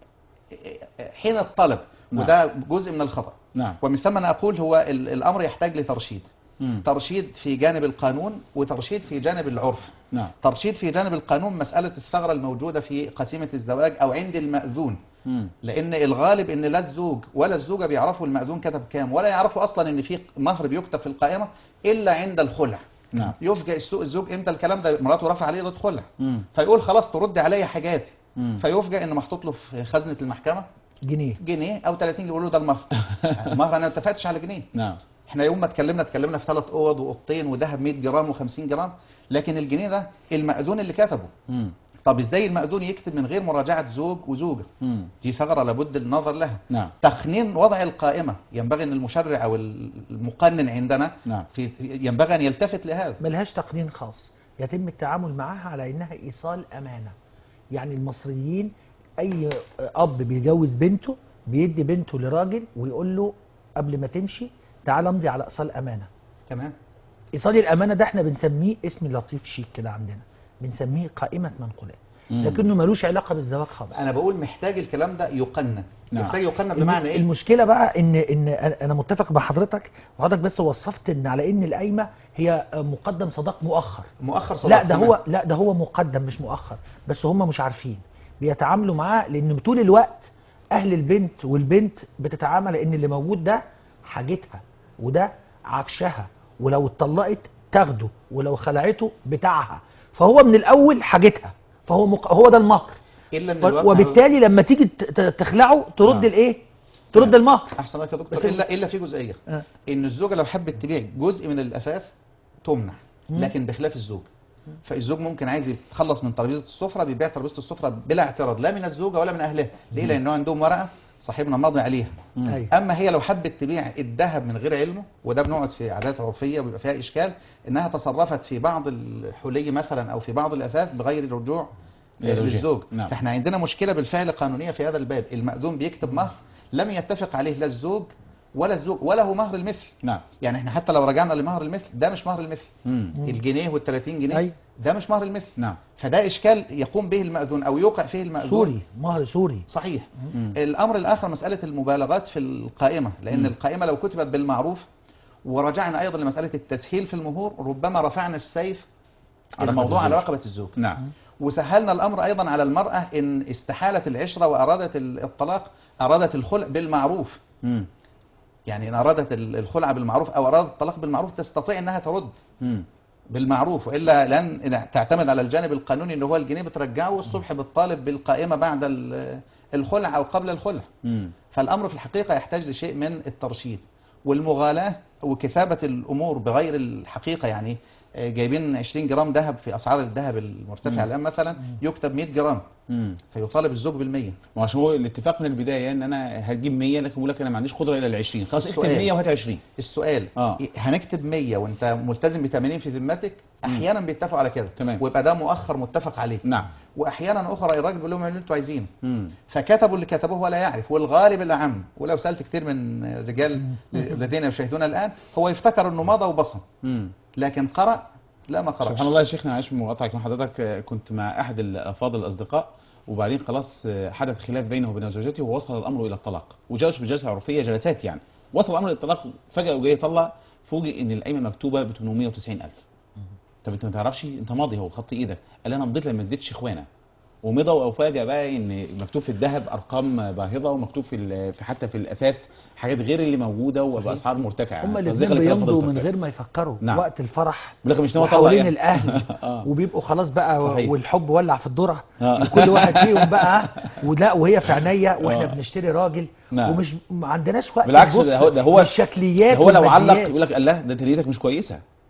حين الطلب. نعم. وده جزء من الخطأ. نعم. ومن ثم أنا أقول هو ال- الأمر يحتاج لترشيد. مم. ترشيد في جانب القانون وترشيد في جانب العرف. نعم. ترشيد في جانب القانون مسألة الثغرة الموجودة في قسيمة الزواج أو عند المأذون. مم. لأن الغالب إن لا الزوج ولا الزوجة بيعرفوا المأذون كتب كام، ولا يعرفوا أصلا إن في مهر بيكتب في القائمة إلا عند الخلع. نعم. يفجأ السوق الزوج امتى الكلام ده، مراته رفع عليه ضد خلع، مم. فيقول خلاص ترد عليا حاجاتي. مم. فيفجأ إن محطوط له في خزنة المحكمة جنيه. جنيه أو ثلاثين جنيه، يقول له ده المهر. المهر أنا ما اتفقتش على جنيه. نعم. احنا يوم ما اتكلمنا اتكلمنا في ثلاث اوض واوضتين وذهب مية جرام و50 جرام، لكن الجنيه ده المأذون اللي كتبه. مم. طب ازاي المأذون يكتب من غير مراجعة زوج وزوجة؟ مم. دي ثغرة لابد النظر لها. نعم. تخنين وضع القائمة، ينبغي ان المشرع او المقنن عندنا نعم. في ينبغي ان يلتفت لهذا. ملهاش تقنين خاص، يتم التعامل معها على انها ايصال امانه. يعني المصريين اي اب بيجوز بنته بيدي بنته لراجل ويقول له قبل ما تمشي تعال امضي على ايصال امانه. تمام. ايصال الامانه ده احنا بنسميه اسم لطيف شيك كده عندنا، بنسميه قائمه منقولات، مم. لكنه ملوش علاقه بالزواج خالص. انا بقول محتاج الكلام ده يقنن. نعم. محتاج يقنن الم- بمعنى ايه؟ المشكله بقى ان ان انا متفق مع حضرتك، وحضرتك بس وصفت ان على ان القايمه هي مقدم صداق مؤخر. مؤخر صداق. لا ده تمام. هو لا ده هو مقدم مش مؤخر، بس هم مش عارفين بيتعاملوا معاه، لان طول الوقت اهل البنت والبنت بتتعامل ان اللي موجود ده حاجتها وده عفشها، ولو اتطلقت تاخده ولو خلعته بتاعها، فهو من الاول حاجتها، فهو مق... هو ده المهر. الا ان ف- الواقع وبالتالي لما تيجي ت- ت- تخلعه ترد نعم. الايه؟ ترد نعم. المهر. احسن لك يا دكتور. بس- الا الا في جزئيه آه. ان الزوجه لو حبت تبيع جزء من الاثاث تمنع، مم. لكن بخلاف الزوج. فالزوج ممكن عايز يتخلص من ترابيزه السفره، بيبيع ترابيزه السفره بلا اعتراض لا من الزوجه ولا من اهلها. ليه؟ لانه عندهم ورقه صاحبنا ماضي عليها. مم. أيوة. اما هي لو حبت تبيع الذهب من غير علمه، وده بنقعد في عادات عرفيه وبيبقى فيها اشكال، انها تصرفت في بعض الحلي مثلا او في بعض الاثاث بغير رجوع لزوجها. للزوج. نعم. فاحنا عندنا مشكله بالفعل قانونيه في هذا الباب. المأذون بيكتب مهر لم يتفق عليه لا الزوج ولا الزوج ولا هو مهر المثل. نعم. يعني احنا حتى لو رجعنا لمهر المثل ده مش مهر المثل. مم. مم. الجنيه وال30 جنيه أيوة. ده مش مهر المثل. نعم. فده اشكال يقوم به المأذون او يوقع فيه المأذون. سوري، مهر سوري. صحيح. مم. الامر الاخر مساله المبالغات في القائمه، لان مم. القائمه لو كتبت بالمعروف، ورجعنا ايضا لمساله التسهيل في المهور، ربما رفعنا السيف على الموضوع رقبة على الزوج. رقبه الزوج. نعم. وسهلنا الامر ايضا على المراه ان استحالت العشره وارادت الطلاق، ارادت الخلع بالمعروف. مم. يعني ان ارادت الخلع بالمعروف او ارادت الطلاق بالمعروف تستطيع انها ترد مم. بالمعروف، والا لن تعتمد على الجانب القانوني اللي هو الجنيه بترجعه والصبح بتطالب بالقائمه بعد ال- الخلع او قبل الخلع. مم. فالامر في الحقيقه يحتاج لشيء من الترشيد والمغالاه وكتابه الامور بغير الحقيقه. يعني آه، جايبين عشرين جرام ذهب في اسعار الذهب المرتفعه مم. الان مثلا، يكتب مية جرام مم. فيطالب الزوج بالمية. ما عشان هو الاتفاق من البدايه ان انا هتجيب مية، لكن بقول لك انا ما عنديش قدره الى ال عشرين، خلاص اكتب السؤال. مية وهات عشرين. السؤال آه. هنكتب مية وانت ملتزم ب ثمانين في ذمتك، احيانا بيتفقوا على كده تمام. ويبقى ده مؤخر متفق عليه. نعم. واحيانا اخرى الراجل بيقول لهم اعملوا اللي انتوا عايزينه، مم. فكتبوا اللي كتبوه ولا يعرف. والغالب الاعم، ولو سالت كتير من الرجال الذين يشاهدون الان، هو يفتكر انه مضى وبصم، مم. لكن قرأ لا ما قرأش. سبحان الله يا شيخنا، عايش مقاطعك مع حضرتك. آه، كنت مع احد الافاضل الاصدقاء، وبعدين خلاص آه، حدث خلاف بينه وبين زوجته، ووصل الامر الى الطلاق، وجلس بجلسه عرفيه جلسات يعني، وصل الامر الى الطلاق. فجاه وجاي يطلع، فوجئ ان القايمه مكتوبه ب ثمانمية وتسعين ألف. طب انت ما تعرفش، انت ماضي، هو خط ايدك. قال انا مضيت لما اديتش اخوانا، ومضى. وافاجئ بقى ان مكتوب في الذهب ارقام باهظه، ومكتوب في ال- في حتى في الاثاث حاجات غير اللي موجوده وباسعار مرتفعه. هما فزي الاثنين خلي كلام بيمضوا حضرتك. من غير ما يفكروا. نعم. وقت الفرح بيقول لك مش ناوي اطلع وحوالين يعني. الاهل آه. وبيبقوا خلاص بقى، صحيح. والحب ولع في الذره، آه. وكل واحد فيهم بقى ولا وهي في عينيا واحنا آه. بنشتري راجل، نعم. ومش ما عندناش وقت بالعكس، نبص ده هو ده هو للشكليات هو لو علق والماديات. يقول لك الله ده انت نيتك مش كويسه،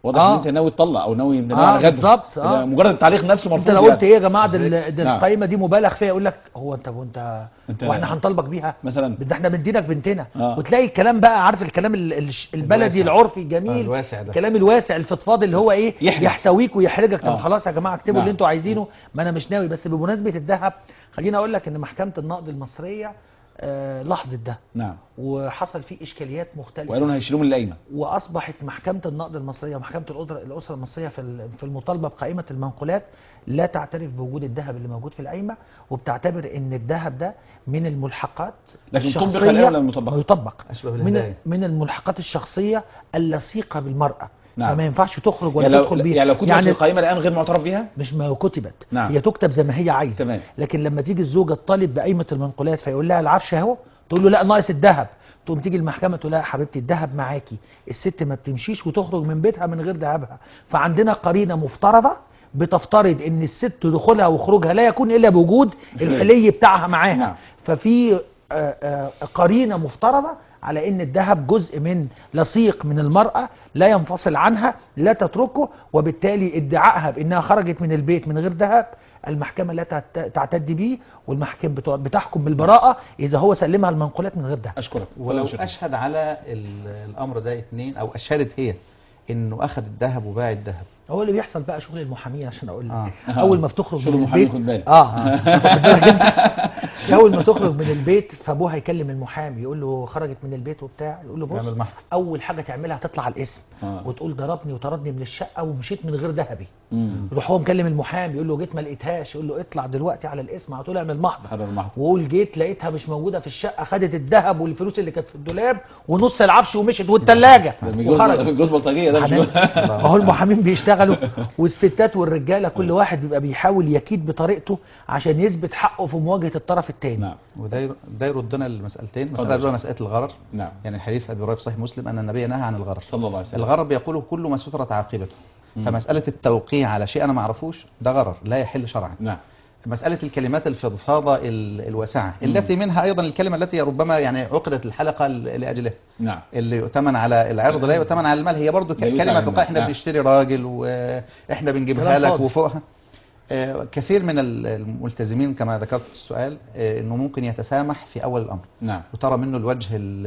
واضح آه. ان انت ناوي تطلق او ناوي ناوي آه، على غدر. بالظبط، آه. ده مجرد التعليق نفسه مرفوض. انت لو قلت ايه يا جماعه ده ال- ده نعم. القايمه دي مبالغ فيها، يقول لك هو انت وانت انت واحنا هنطالبك بيها مثلا. ده احنا بندينك بنتنا. آه. وتلاقي الكلام بقى، عارف الكلام ال- ال- البلدي الواسع. العرفي آه، الجميل، الواسع ده. الكلام الواسع الفضفاض اللي هو ايه يحرج. يحتويك ويحرجك. طب آه. خلاص يا جماعه اكتبوا نعم. اللي انتوا عايزينه، ما انا مش ناوي. بس بمناسبه الذهب، خليني اقول لك ان محكمه النقد المصريه آه لاحظت ده، نعم. وحصل فيه اشكاليات مختلفه، وقالوا انه هيشيلوه من القايمه. واصبحت محكمه النقد المصريه ومحكمه الاسره الاسره المصريه في ال- في المطالبه بقائمه المنقولات لا تعترف بوجود الذهب اللي موجود في القايمه، وبتعتبر ان الذهب ده من الملحقات لكن طبق الشخصيه. الآن ولا المطبق؟ يطبق أشبه من بالهدايا. من الملحقات الشخصيه اللصيقه بالمراه. نعم. فما ينفعش تخرج ولا يعني لو تدخل بيها. يعني لو كتبت في القائمه الان غير معترف بيها. مش ما كتبت، نعم. هي تكتب زي ما هي عايزه. تمام. لكن لما تيجي الزوجه تطالب بقائمه المنقولات فيقول لها العفش اهو، تقول له لا ناقص الذهب، تقوم تيجي المحكمه تقول لها يا حبيبتي الذهب معاكي، الست ما بتمشيش وتخرج من بيتها من غير ذهبها. فعندنا قرينه مفترضه بتفترض ان الست دخولها وخروجها لا يكون الا بوجود الحلي بتاعها معاها. نعم. ففي آه، آه، قرينه مفترضه على ان الذهب جزء من لصيق من المرأة لا ينفصل عنها، لا تتركه، وبالتالي ادعائها بانها خرجت من البيت من غير ذهب المحكمة لا تعت- تعتد به، والمحكمة بتوع- بتحكم بالبراءة اذا هو سلمها المنقولات من غير ذهب. اشكرك. ولو شكراً. اشهد على ال- الامر ده اثنين، او اشهدت هي انه اخذ الذهب وباع الذهب. هو اللي بيحصل بقى شغل المحامين عشان اقول لك. آه. اول ما بتخرج شغل من المحامين، البيت خد بالك. اه واخد بالك انت؟ اول ما تخرج من البيت فابوها يكلم المحامي يقول له خرجت من البيت وبتاع، يقول له بص يعمل محضر. اول حاجه تعملها هتطلع على الاسم آه. وتقول ضربني وطردني من الشقه ومشيت من غير ذهبي. مم. يروح هو مكلم المحامي يقول له جيت ما لقيتهاش، يقول له اطلع دلوقتي على الاسم على طول اعمل محضر. حرر المحضر. وقول جيت لقيتها مش موجوده في الشقه، خدت الذهب والفلوس اللي كانت في الدولاب ونص العفش ومشيت والثلاجه ده من جوز وخرجت. من جوز بلطجيه ده مش حنان. ما هو المحامين بيشتغلوا والستات والرجاله كل واحد بيبقى بيحاول يكيد بطريقته عشان يثبت حقه في مواجهه الطرف الثاني. نعم. وده ير- ده يردنا لمسألتين. اتفضل. مسألة الأولى مسألة الغرر. نعم. يعني الحديث أبي هريرة في صحيح مسلم أن النبي نهى عن الغرر. صلى الله عليه وسلم. الغرر بيقوله كل ما سترت عاقبته. مم. فمسألة التوقيع على شيء أنا ما أعرفوش ده غرر لا يحل شرعا. نعم. مسألة الكلمات الفضفاضة ال- الواسعة التي منها أيضا الكلمة التي ربما يعني عقدت الحلقة ل- لأجلها، نعم. اللي يؤتمن على العرض لا يؤتمن على المال. هي برضو ك- لا يسعى كلمة المال. تقال احنا نعم. بنشتري راجل واحنا بنجيبها كلام لك فاضي. وفوقها. آه، كثير من ال- الملتزمين كما ذكرت في السؤال آه، انه ممكن يتسامح في اول الامر نعم. وترى منه الوجه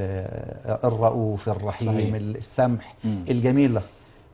ال- الرؤوف الرحيم صحيح. السمح مم. الجميل له،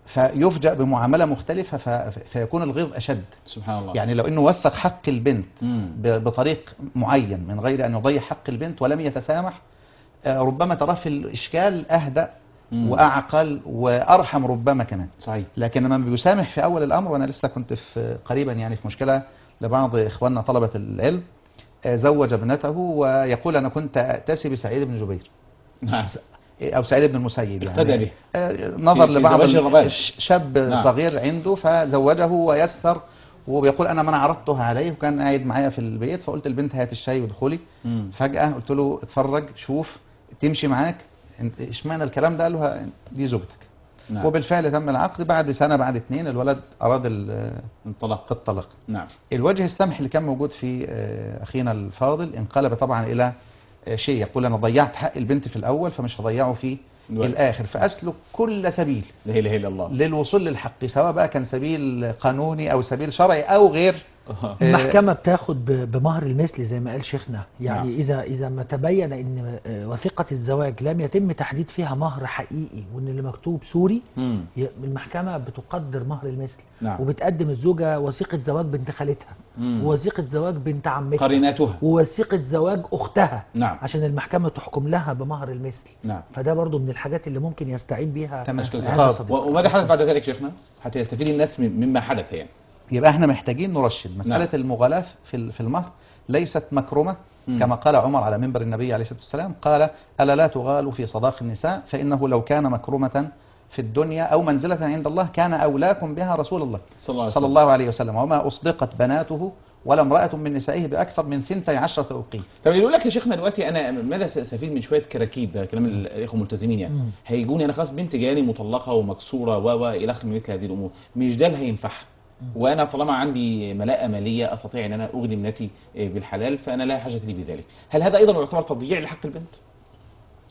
فيفجأ بمعاملة مختلفة ف- فيكون الغيظ أشد. سبحان الله. يعني لو انه وثق حق البنت مم. ب- بطريق معين من غير ان يضيع حق البنت ولم يتسامح، آه، ربما تراه في الاشكال اهدأ مم. واعقل وارحم ربما كمان. صحيح. لكن لما بيسامح في اول الامر، وانا لسه كنت في قريبا يعني في مشكله لبعض اخواننا طلبه العلم، آه، زوج ابنته ويقول انا كنت اتسي بسعيد بن جبير نعم. او سعيد بن المسيب اقتدى يعني به. آه، نظر في- في لبعض زواج الربائع. الش- شاب نعم. صغير عنده فزوجه ويسر، وبيقول انا من عرضتها عليه وكان قاعد معايا في البيت، فقلت البنت هات الشاي وادخلي. مم. فجأة قلت له اتفرج شوف تمشي معاك انت اشمعنى الكلام ده؟ قال له دي زوجتك. نعم. وبالفعل تم العقد. بعد سنة بعد اتنين الولد أراد ال- انطلق. الطلاق. نعم. الوجه السمح اللي كان موجود في آه، أخينا الفاضل انقلب طبعا إلى آه، شيء يقول أنا ضيعت حق البنت في الأول فمش هضيعه في الوقت. الآخر، فأسلك كل سبيل لا اله الا الله. للوصول للحق، سواء بقى كان سبيل قانوني أو سبيل شرعي أو غير. آه. المحكمة بتاخد ب- بمهر المثل زي ما قال شيخنا. يعني نعم. إذا إذا ما تبين إن آه، وثيقة الزواج لم يتم تحديد فيها مهر حقيقي وإن اللي مكتوب سوري، مم. ي- المحكمة بتقدر مهر المثل. نعم. وبتقدم الزوجة وثيقة زواج بنت خالتها، مم. ووثيقة زواج بنت عمتها، قريناتها. ووثيقة زواج أختها، نعم. عشان المحكمة تحكم لها بمهر المثل. نعم. فده برضو من الحاجات اللي ممكن يستعين بيها تمام. هذا اتفاق. الصديق. و- وماذا حدث بعد ذلك شيخنا حتى يستفيد الناس من- مما حدث يعني؟ يبقى احنا محتاجين نرشد مسألة نعم. المغالاة في ال- في المهر ليست مكرمة مم. كما قال عمر على منبر النبي عليه الصلاة والسلام، قال ألا لا تغالوا في صداق النساء فإنه لو كان مكرمة في الدنيا أو منزلة عند الله كان أولاكم بها رسول الله صلى الله عليه صلى وسلم. الله عليه وسلم، وما أصدقت بناته ولا امرأة من نسائه بأكثر من ثنتي عشرة أوقية. طب يقول لك يا شيخنا دلوقتي انا ماذا سأستفيد من شويه كراكيب؟ ده كلام الاخوه الملتزمين يعني. مم. هيجوني انا خلاص بنت جاني مطلقه ومكسوره و و الى اخره من مثل هذه الامور، مش ده اللي هينفعها. وانا طالما عندي ملاءه ماليه استطيع ان انا اغني ابنتي بالحلال فانا لا حاجه لي بذلك. هل هذا ايضا يعتبر تضييع لحق البنت؟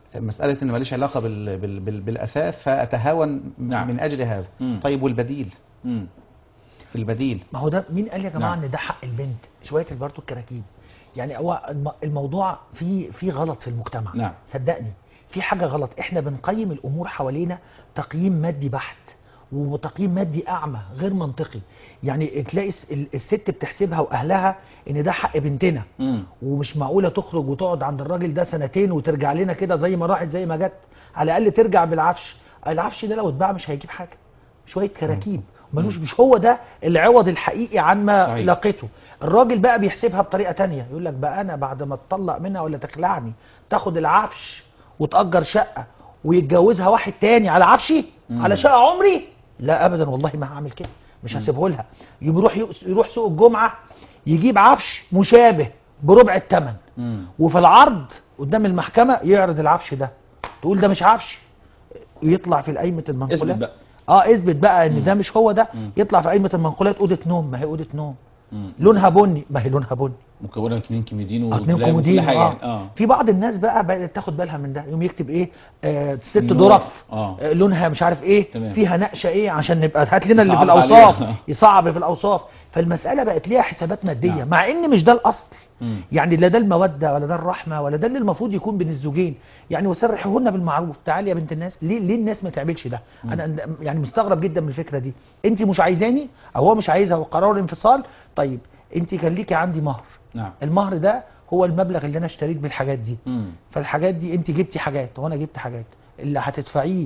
مسألة إن ماليش علاقة بال... بال... بال... بالأثاث فأتهاون نعم. من أجل هذا. مم. طيب والبديل؟ مم. البديل ما هو ده مين قال يا جماعه نعم. ان ده حق البنت؟ شويه برضه الكراكيب. يعني هو الم- الموضوع فيه في غلط في المجتمع. نعم. صدقني في حاجه غلط. احنا بنقيم الامور حوالينا تقييم مادي بحت، وتقييم مادي اعمى غير منطقي. يعني تلاقي الس- ال- الست بتحسبها واهلها ان ده حق بنتنا، مم. ومش معقوله تخرج وتقعد عند الراجل ده سنتين وترجع لنا كده زي ما راحت زي ما جت. على الاقل ترجع بالعفش. العفش ده لو اتباع مش هيجيب حاجه، شويه كراكيب ملوش. مش هو ده العوض الحقيقي عن ما صحيح. لقيته. الراجل بقى بيحسبها بطريقه تانية، يقول لك بقى انا بعد ما اتطلق منها ولا تخلعني تاخد العفش وتأجر شقه ويتجوزها واحد تاني على عفشي، مم. على شقه عمري؟ لا ابدا والله ما هعمل كده، مش هسيبه لها. يروح يروح سوق الجمعه يجيب عفش مشابه بربع الثمن، مم. وفي العرض قدام المحكمه يعرض العفش ده، تقول ده مش عفش، يطلع في قائمه اثبت المنقولات. بقى. اه اثبت بقى ان مم. ده مش هو ده. مم. يطلع في قائمه المنقولات اوضه نوم، ما هي اوضه نوم. مم. لونها بني، ما هي لونها بني. مكونه من اتنين كوميدين اه اتنين ودولاب وكل كومودين. حاجه اه. يعني. اه في بعض الناس بقى بقت تاخد بالها من ده، يوم يكتب ايه آه ست نور. ظرف آه. آه لونها مش عارف ايه، تمام. فيها نقشه ايه، عشان نبقى هات لنا اللي في يصعب الاوصاف. عليها. يصعب في الاوصاف. فالمساله بقت ليها حسابات ماديه. نعم. مع ان مش ده الاصل. مم. يعني لا ده الموده ولا ده الرحمه ولا ده اللي المفروض يكون بين الزوجين. يعني وسرحوهن بالمعروف. تعالي يا بنت الناس، ليه ليه الناس ما تعملش ده؟ مم. انا يعني مستغرب جدا من الفكره دي. انت مش عايزاني او هو مش عايزها وقرار الانفصال، طيب انت كان ليكي عندي مهر. نعم. المهر ده هو المبلغ اللي انا اشتريت بالحاجات دي. مم. فالحاجات دي انت جبتي حاجات وانا جبت حاجات، اللي هتدفعيه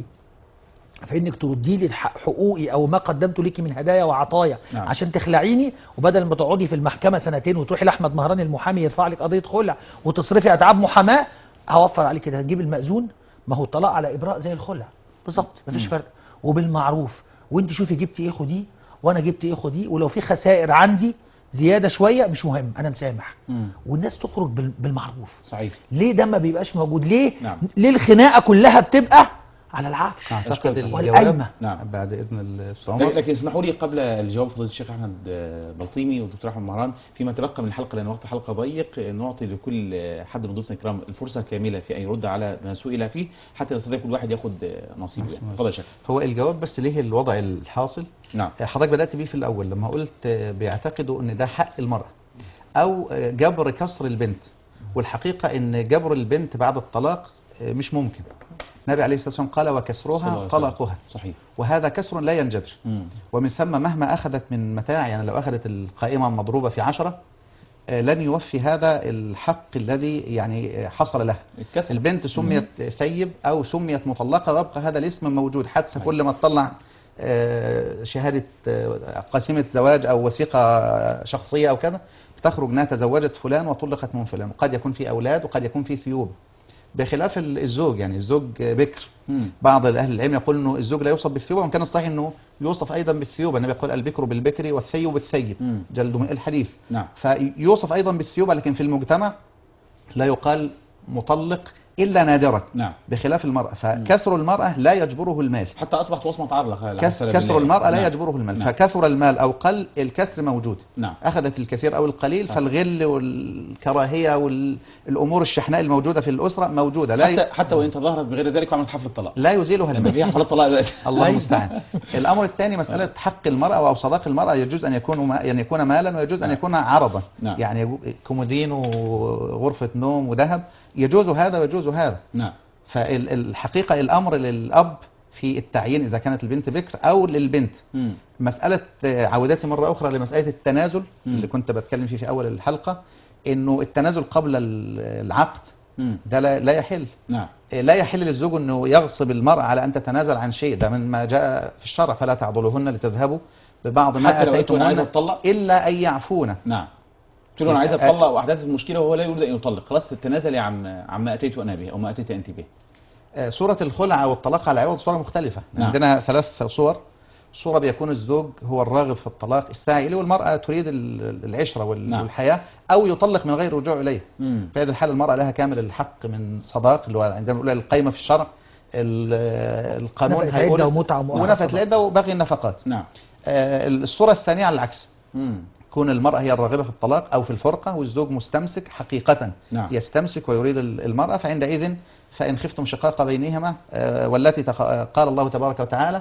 في انك تردي لي الح- حقوقي او ما قدمته ليكي من هدايا وعطايا. نعم. عشان تخلعيني، وبدل ما تقعدي في المحكمه سنتين وتروحي لاحمد مهران المحامي يرفع لك قضيه خلع وتصرفي اتعاب محاماه، هوفر عليك كده. هتجيب المأذون، ما هو الطلاق على ابراء زي الخلع بالظبط، مفيش مم. فرق. وبالمعروف، وانت شوفي جبتي ايه خديه وانا جبت ايه خديه، ولو في خسائر عندي زياده شويه مش مهم، انا مسامح. مم. والناس تخرج بال- بالمعروف. صحيح. ليه ده ما بيبقاش موجود؟ ليه نعم. ليه الخناقه كلها بتبقى على العفش أعتقد أشكرك. الجواب والقايمة. نعم. بعد إذن الأستاذ لكن عمر. لكن اسمحوا لي قبل الجواب فضيله الشيخ احمد آه، بلطيمي والدكتور احمد مهران فيما تبقى من الحلقه، لان وقت الحلقه ضيق، آه، نعطي لكل آه، حد من ضيوفنا الكرام الفرصه كامله في ان يرد على ما سئل فيه، حتى يستطيع كل واحد ياخذ آه، نصيبه. يعني. مسموح. تفضل يا شيخ. هو الجواب بس ليه الوضع الحاصل. نعم. حضرتك بدأت بيه في الأول لما قلت بيعتقدوا أن ده حق المرأة أو جبر كسر البنت. والحقيقة أن جبر البنت بعد الطلاق مش ممكن. النبي عليه الصلاة والسلام قال صلى الله وكسرها عليه وسلم. طلاقها، صحيح. وهذا كسر لا ينجبر. مم. ومن ثم مهما أخذت من متاع، يعني لو أخذت القائمة مضروبة في عشرة آه، لن يوفي هذا الحق الذي يعني حصل له. الكسر. البنت سميت ثيب أو سميت مطلقة ويبقى هذا الاسم موجود حتى صحيح. كل ما تطلع آه، شهادة آه، قسيمة زواج أو وثيقة شخصية أو كذا، تخرج أنها تزوجت فلان وطلقت من فلان، وقد يكون في أولاد وقد يكون في ثيوب. بخلاف ال- الزوج، يعني الزوج بكر. مم. بعض اهل العلم يقول انه الزوج لا يوصف بالثيوبه، وان كان الصحيح انه يوصف ايضا بالثيوبه. النبي يقول البكر بالبكر والثيب بالثيب، مم. جلد من الحديث. نعم. فيوصف ايضا بالثيوبه، لكن في المجتمع لا يقال مطلق الا نادرا، نعم. بخلاف المراه. فكسر المراه لا يجبره المال. حتى اصبحت وصمه عار لها. كس كسر المرأة لا نعم. يجبره المال. نعم. فكثر المال أو قل، الكسر موجود. نعم. أخذت الكثير أو القليل، صح. فالغل والكراهية والأمور الشحناء الموجودة في الأسرة موجودة. لا حتى ي... حتى وان تظاهرت بغير ذلك وعملت حفل الطلاق. لا يزيلها لما في المال. حفلات طلاق دلوقتي. الله المستعان. الأمر الثاني مسألة حق المرأة أو صداق المرأة، يجوز أن يكون ما... أن يكون مالا، ويجوز أن نعم. يكون عرضا. نعم. يعني كومودين وغرفة نوم وذهب، يجوز هذا ويجوز هذا. نعم. فالحقيقة الأمر للأب في التعيين إذا كانت البنت بكر أو للبنت. مم. مسألة عودتي مرة أخرى لمسألة التنازل مم. اللي كنت بتكلم فيه في أول الحلقة، إنه التنازل قبل العقد مم. ده لا لا يحل. نعم. لا يحل للزوج أنه يغصب المرأة على أن تتنازل عن شيء، ده من ما جاء في الشرع. فلا تعضلوهن لتذهبوا ببعض ما حتى لو قلت أنا عايز آتيتموهن أتطلق؟ إلا أن يعفون. نعم. قلت له انا عايز اتطلق واحداث المشكله وهو لا يريد ان يطلق، خلاص تتنازل يا عم عما اتيت انا به او ما اتيت انت به. صورة الخلع أو الطلاق على عوض صورة مختلفة. نعم. عندنا ثلاث صور. صورة بيكون الزوج هو الراغب في الطلاق الساعي إليه، والمرأة تريد ال- العشرة وال- نعم. والحياة، أو يطلق من غير رجوع إليه. مم. في هذه الحالة المرأة لها كامل الحق من صداق، اللي هو عندما نقول القيمة في الشرع، ال- القانون نفقة هيقول عدة ومتعة ومؤخرة ونفقة صداق. العدة وباقي النفقات. نعم. آه، الصورة الثانية على العكس. مم. تكون المرأة هي الراغبة في الطلاق أو في الفرقة والزوج مستمسك حقيقة، نعم. يستمسك ويريد المرأة، فعندئذ فإن خفتم شقاق بينهما آه، والتي تخ... قال الله تبارك وتعالى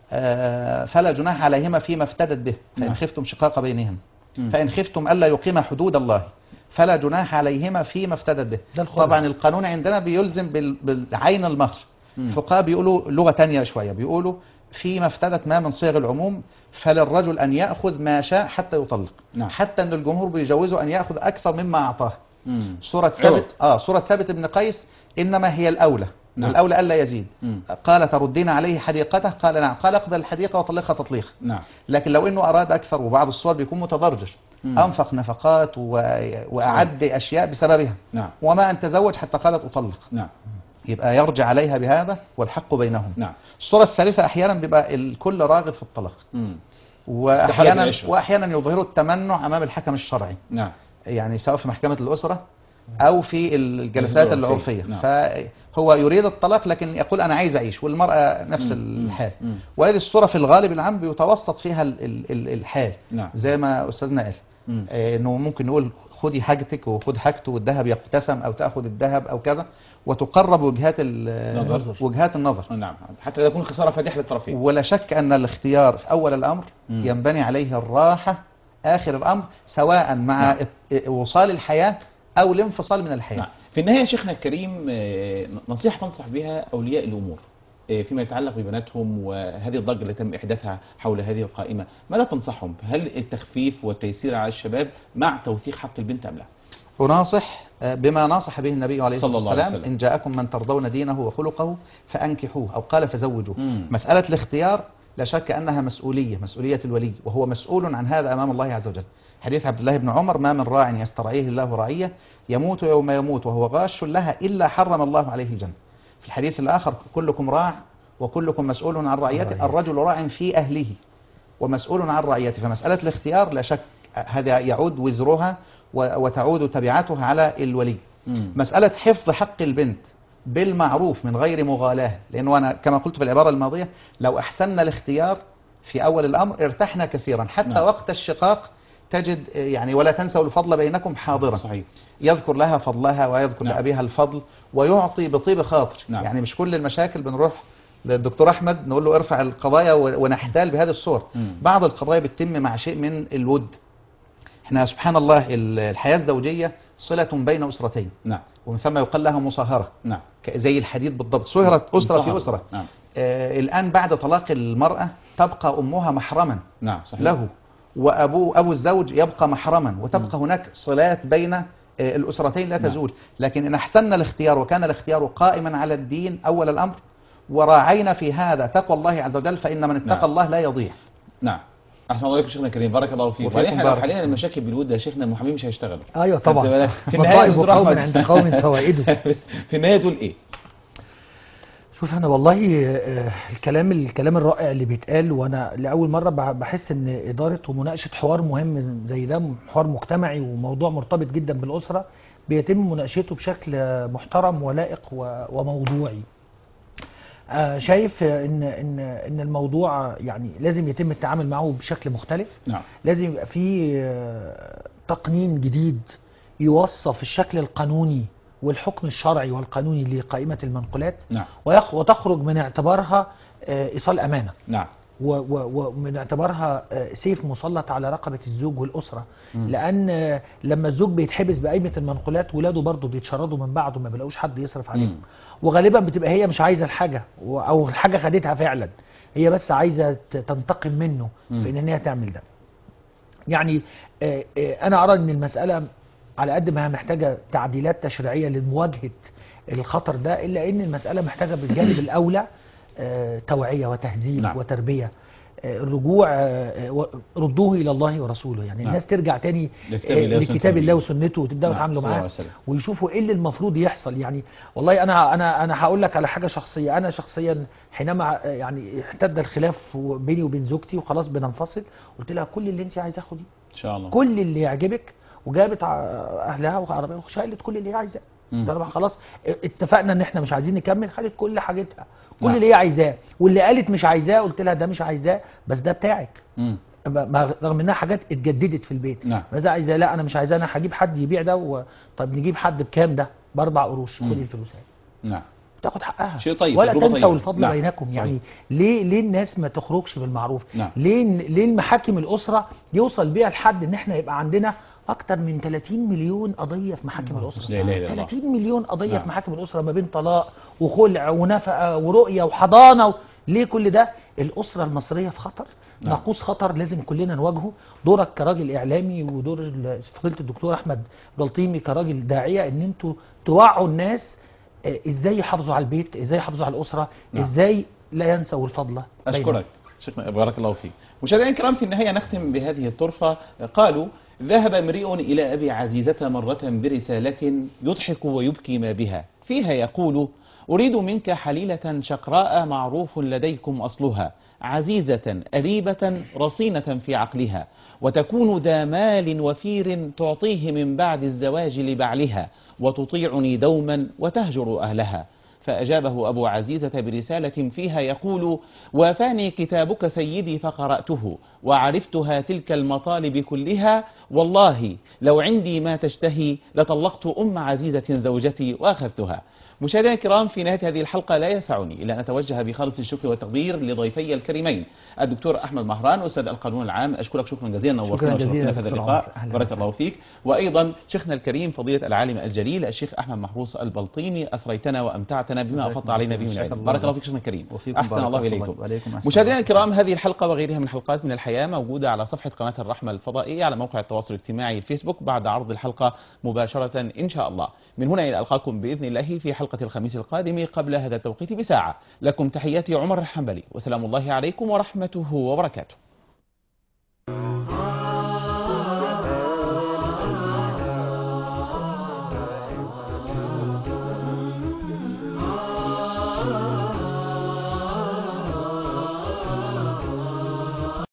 آه، فلا جناح عليهما فيما افتدت به، فإن نعم. خفتم شقاق بينهما. مم. فإن خفتم ألا يقيم حدود الله فلا جناح عليهما فيما افتدت به. ده الخلع. طبعا القانون عندنا بيلزم بال- بالعين المهر. مم. الفقهاء بيقولوا لغة تانية شوية، بيقولوا فيما افتدت ما من صيغ العموم فللرجل أن يأخذ ما شاء حتى يطلق. نعم. حتى أن الجمهور بيجوزوا أن يأخذ أكثر مما أعطاه. مم. سورة عوض. ثابت آه سورة ثابت بن قيس إنما هي الأولى. نعم. والأولى ألا يزيد. مم. قال تردين عليه حديقته؟ قال نعم. قال اقضى الحديقة وطلقها تطليقا. نعم. لكن لو انه اراد اكثر، وبعض الصور بيكون متضرجر، مم. انفق نفقات و... واعد اشياء بسببها، نعم. وما ان تزوج حتى قالت اطلق، نعم. يبقى يرجع عليها بهذا والحق بينهم. نعم. الصورة الثالثة احيانا بيبقى الكل راغب في الطلاق، مم. واحيانا العشرة. واحيانا يظهروا التمنع امام الحكم الشرعي، نعم. يعني سواء في محكمة الأسرة أو في الجلسات العرفية. العرفية. نعم. فهو يريد الطلاق لكن يقول أنا عايز أعيش، والمرأة نفس مم. الحال. مم. وهذه الصورة في الغالب العام بيتوسط فيها ال- ال- ال- الحال، نعم. زي ما أستاذنا قال، مم. آه، إنه ممكن نقول خدي حاجتك وخد حاجته والذهب يقتسم، أو تأخذ الذهب أو كذا، وتقرب وجهات ال- نظر. وجهات النظر. نعم، حتى لا يكون خسارة فادحة للطرفين. ولا شك أن الاختيار في أول الأمر مم. ينبني عليه الراحة آخر الأمر، سواء مع نعم. ات- وصال الحياة أو الانفصال من الحياة. نعم. في النهاية يا شيخنا الكريم، آه، نصيحة تنصح بها أولياء الأمور آه، فيما يتعلق ببناتهم وهذه الضجة التي تم إحداثها حول هذه القائمة، ماذا تنصحهم؟ هل التخفيف والتيسير على الشباب مع توثيق حق البنت أم لا؟ وناصح آه، بما ناصح به النبي عليه الصلاة صلى الله عليه والسلام: وسلم. إن جاءكم من ترضون دينه وخلقه فأنكحوه، أو قال فزوجوه. مم. مسألة الاختيار لا شك أنها مسؤولية، مسؤولية الولي، وهو مسؤول عن هذا أمام الله عز وجل. حديث عبد الله بن عمر: ما من راع يسترعيه الله رعية يموت يوم يموت وهو غاش لها إلا حرم الله عليه الجنة. في الحديث الآخر: كلكم راع وكلكم مسؤول عن رعيته، الرجل راع في أهله ومسؤول عن رعيته. فمسألة الاختيار لا شك هذا يعود وزرها و- وتعود تبعاتها على الولي. مم. مسألة حفظ حق البنت بالمعروف من غير مغالاة، لأنه أنا كما قلت في العبارة الماضية: لو أحسننا الاختيار في أول الأمر ارتحنا كثيرا، حتى نعم. وقت الشقاق تجد يعني ولا تنسوا الفضل بينكم حاضرا. صحيح. يذكر لها فضلها ويذكر نعم. لأبيها الفضل ويعطي بطيب خاطر. نعم. يعني مش كل المشاكل بنروح للدكتور أحمد نقول له ارفع القضايا و- ونحتال بهذه الصور. مم. بعض القضايا بتتم مع شيء من الود. احنا سبحان الله ال- الحياة الزوجية صلة بين أسرتين، نعم. ومن ثم يقال لها مصاهرة، نعم. ك- زي الحديد بالضبط، صهرت أسرة في مصاهرة. أسرة. نعم. آه الآن بعد طلاق المرأة تبقى أمها محرما نعم. صحيح. له، وأبو أبو الزوج يبقى محرما، وتبقى هناك صلات بين آه الأسرتين لا نعم. تزول. لكن إن أحسننا الاختيار وكان الاختيار قائما على الدين أول الأمر، وراعينا في هذا تقوى الله عز وجل، فإن من اتقى نعم. الله لا يضيع. نعم. أحسن الله عليكم شيخنا الكريم، بارك الله فيك. وفيكم وبعدين احنا لو بارك حلينا الله. المشاكل بالود يا شيخنا المحامين مش هيشتغلوا. ايوه خدت طبعا. بالك؟ في النهاية مصائب دكتور قوم أحمد. عند قوم فوائده. في النهاية تقول إيه؟ شوف انا والله آه، الكلام الكلام الرائع اللي بيتقال، وانا لاول مره بح- بحس ان اداره ومناقشه حوار مهم زي ده، حوار مجتمعي وموضوع مرتبط جدا بالاسره، بيتم مناقشته بشكل آه، محترم ولائق و- وموضوعي. آه، شايف آه، ان ان ان الموضوع يعني لازم يتم التعامل معه بشكل مختلف. نعم. لازم يبقى فيه آه، تقنين جديد يوصف الشكل القانوني والحكم الشرعي والقانوني لقائمة المنقولات، نعم. ويخ- وتخرج من اعتبارها آه، إيصال أمانة، نعم. و- و- ومن اعتبارها آه، سيف مسلط على رقبة الزوج والأسرة. مم. لأن آه، لما الزوج بيتحبس بقائمة المنقولات، ولاده برضه بيتشردوا من بعده، ما بيلاقوش حد يصرف عليهم. مم. وغالبا بتبقى هي مش عايزة الحاجة، و- أو الحاجة خدتها فعلا، هي بس عايزة ت- تنتقم منه مم. في إن هي تعمل ده. يعني آه، آه، أنا أرى إن المسألة على قد ما هي محتاجة تعديلات تشريعية لمواجهة الخطر ده، إلا إن المسألة محتاجة بالجانب الأولى آه، توعية وتهذيب نعم. وتربية. آه، الرجوع آه، و- ردوه إلى الله ورسوله، يعني نعم. الناس ترجع تاني لكتاب آه، الله وسنة لكتاب الله النبي. وسنته، وتبدأوا نعم. يتعاملوا صلى الله معاه عليه وسلم. ويشوفوا ايه اللي المفروض يحصل. يعني والله انا انا انا هقول لك على حاجه شخصيه. انا شخصيا حينما آه، يعني احتد الخلاف بيني وبين زوجتي وخلاص بننفصل، قلت لها كل اللي انت عايزاه خديه، إن شاء الله. كل اللي يعجبك. وجابت ع- اهلها وعربيه وشالت كل اللي هي عايزاه. مم. طالما خلاص اتفقنا ان احنا مش عايزين نكمل، خدت كل حاجتها، كل نعم. اللي هي عايزاه. واللي قالت مش عايزاه قلت لها ده مش عايزاه، بس ده بتاعك. مم. ما- رغم انها حاجات اتجددت في البيت. نعم. بس عايزه لا انا مش عايزاه، انا هجيب حد يبيع ده و... طب نجيب حد بكام ده؟ باربع قروش، مم. خدي الفلوس اهي. نعم. تاخد حقها. شيء طيب، ولا تجربة تنسوا طيبة. الفضل نعم. بينكم. صحيح. يعني ليه ليه الناس ما تخرجش بالمعروف؟ نعم. ليه ليه المحاكم الاسره يوصل بيها لحد ان احنا يبقى عندنا اكتر من ثلاثين مليون قضيه في محاكم الاسره؟ لا إله إلا الله. ثلاثين مليون قضيه نعم. في محاكم الاسره، ما بين طلاق وخلع ونفقه ورؤيه وحضانه و... ليه كل ده؟ الاسره المصريه في خطر. نعم. ناقوس خطر لازم كلنا نواجهه. دورك كراجل اعلامي ودور ال- فضيله الدكتور احمد بلطيمي كراجل داعيه ان انتوا توعوا الناس آه، ازاي يحافظوا على البيت، ازاي يحافظوا على الاسره، نعم. ازاي لا ينسوا الفضل بينهم. أشكرك شيخنا، بارك الله فيك. مشاهدينا الكرام، في النهاية نختم بهذه الطرفة. قالوا: ذهب امرئ إلى أبي عزيزة مرة برسالة يضحك ويبكي ما بها، فيها يقول: أريد منك حليلة شقراء معروف لديكم أصلها، عزيزة أريبة رصينة في عقلها، وتكون ذا مال وفير تعطيه من بعد الزواج لبعلها، وتطيعني دوما وتهجر أهلها. فأجابه أبو عزيزة برسالة فيها يقول: وافاني كتابك سيدي فقرأته، وعرفتها تلك المطالب كلها، والله لو عندي ما تشتهي لطلقت أم عزيزة زوجتي وأخذتها. مشاهدينا الكرام، في نهاية هذه الحلقة لا يسعني إلا أن أتوجه بخالص الشكر والتقدير لضيفي الكريمين الدكتور أحمد مهران أستاذ القانون العام، أشكرك شكرا جزيلا، نورتنا وشرفتنا في هذا اللقاء، بارك الله فيك. وأيضا شيخنا الكريم فضيلة العالم الجليل الشيخ أحمد محروس البلطيمي، أثريتنا وأمتعتنا بما أفضت علينا به من العلم، بارك الله فيك شيخنا الكريم، أحسن الله إليكم. مشاهدينا الكرام، هذه الحلقة وغيرها من حلقات من الحياة موجودة على صفحة قناة الرحمة الفضائية على موقع التواصل الاجتماعي الفيسبوك بعد عرض الحلقة مباشرة إن شاء الله. من هنا إلى ألقاكم بإذن الله في حلقة الخميس القادم قبل هذا التوقيت بساعة. لكم تحياتي عمر الحنبلي، وسلام الله عليكم ورحمته وبركاته.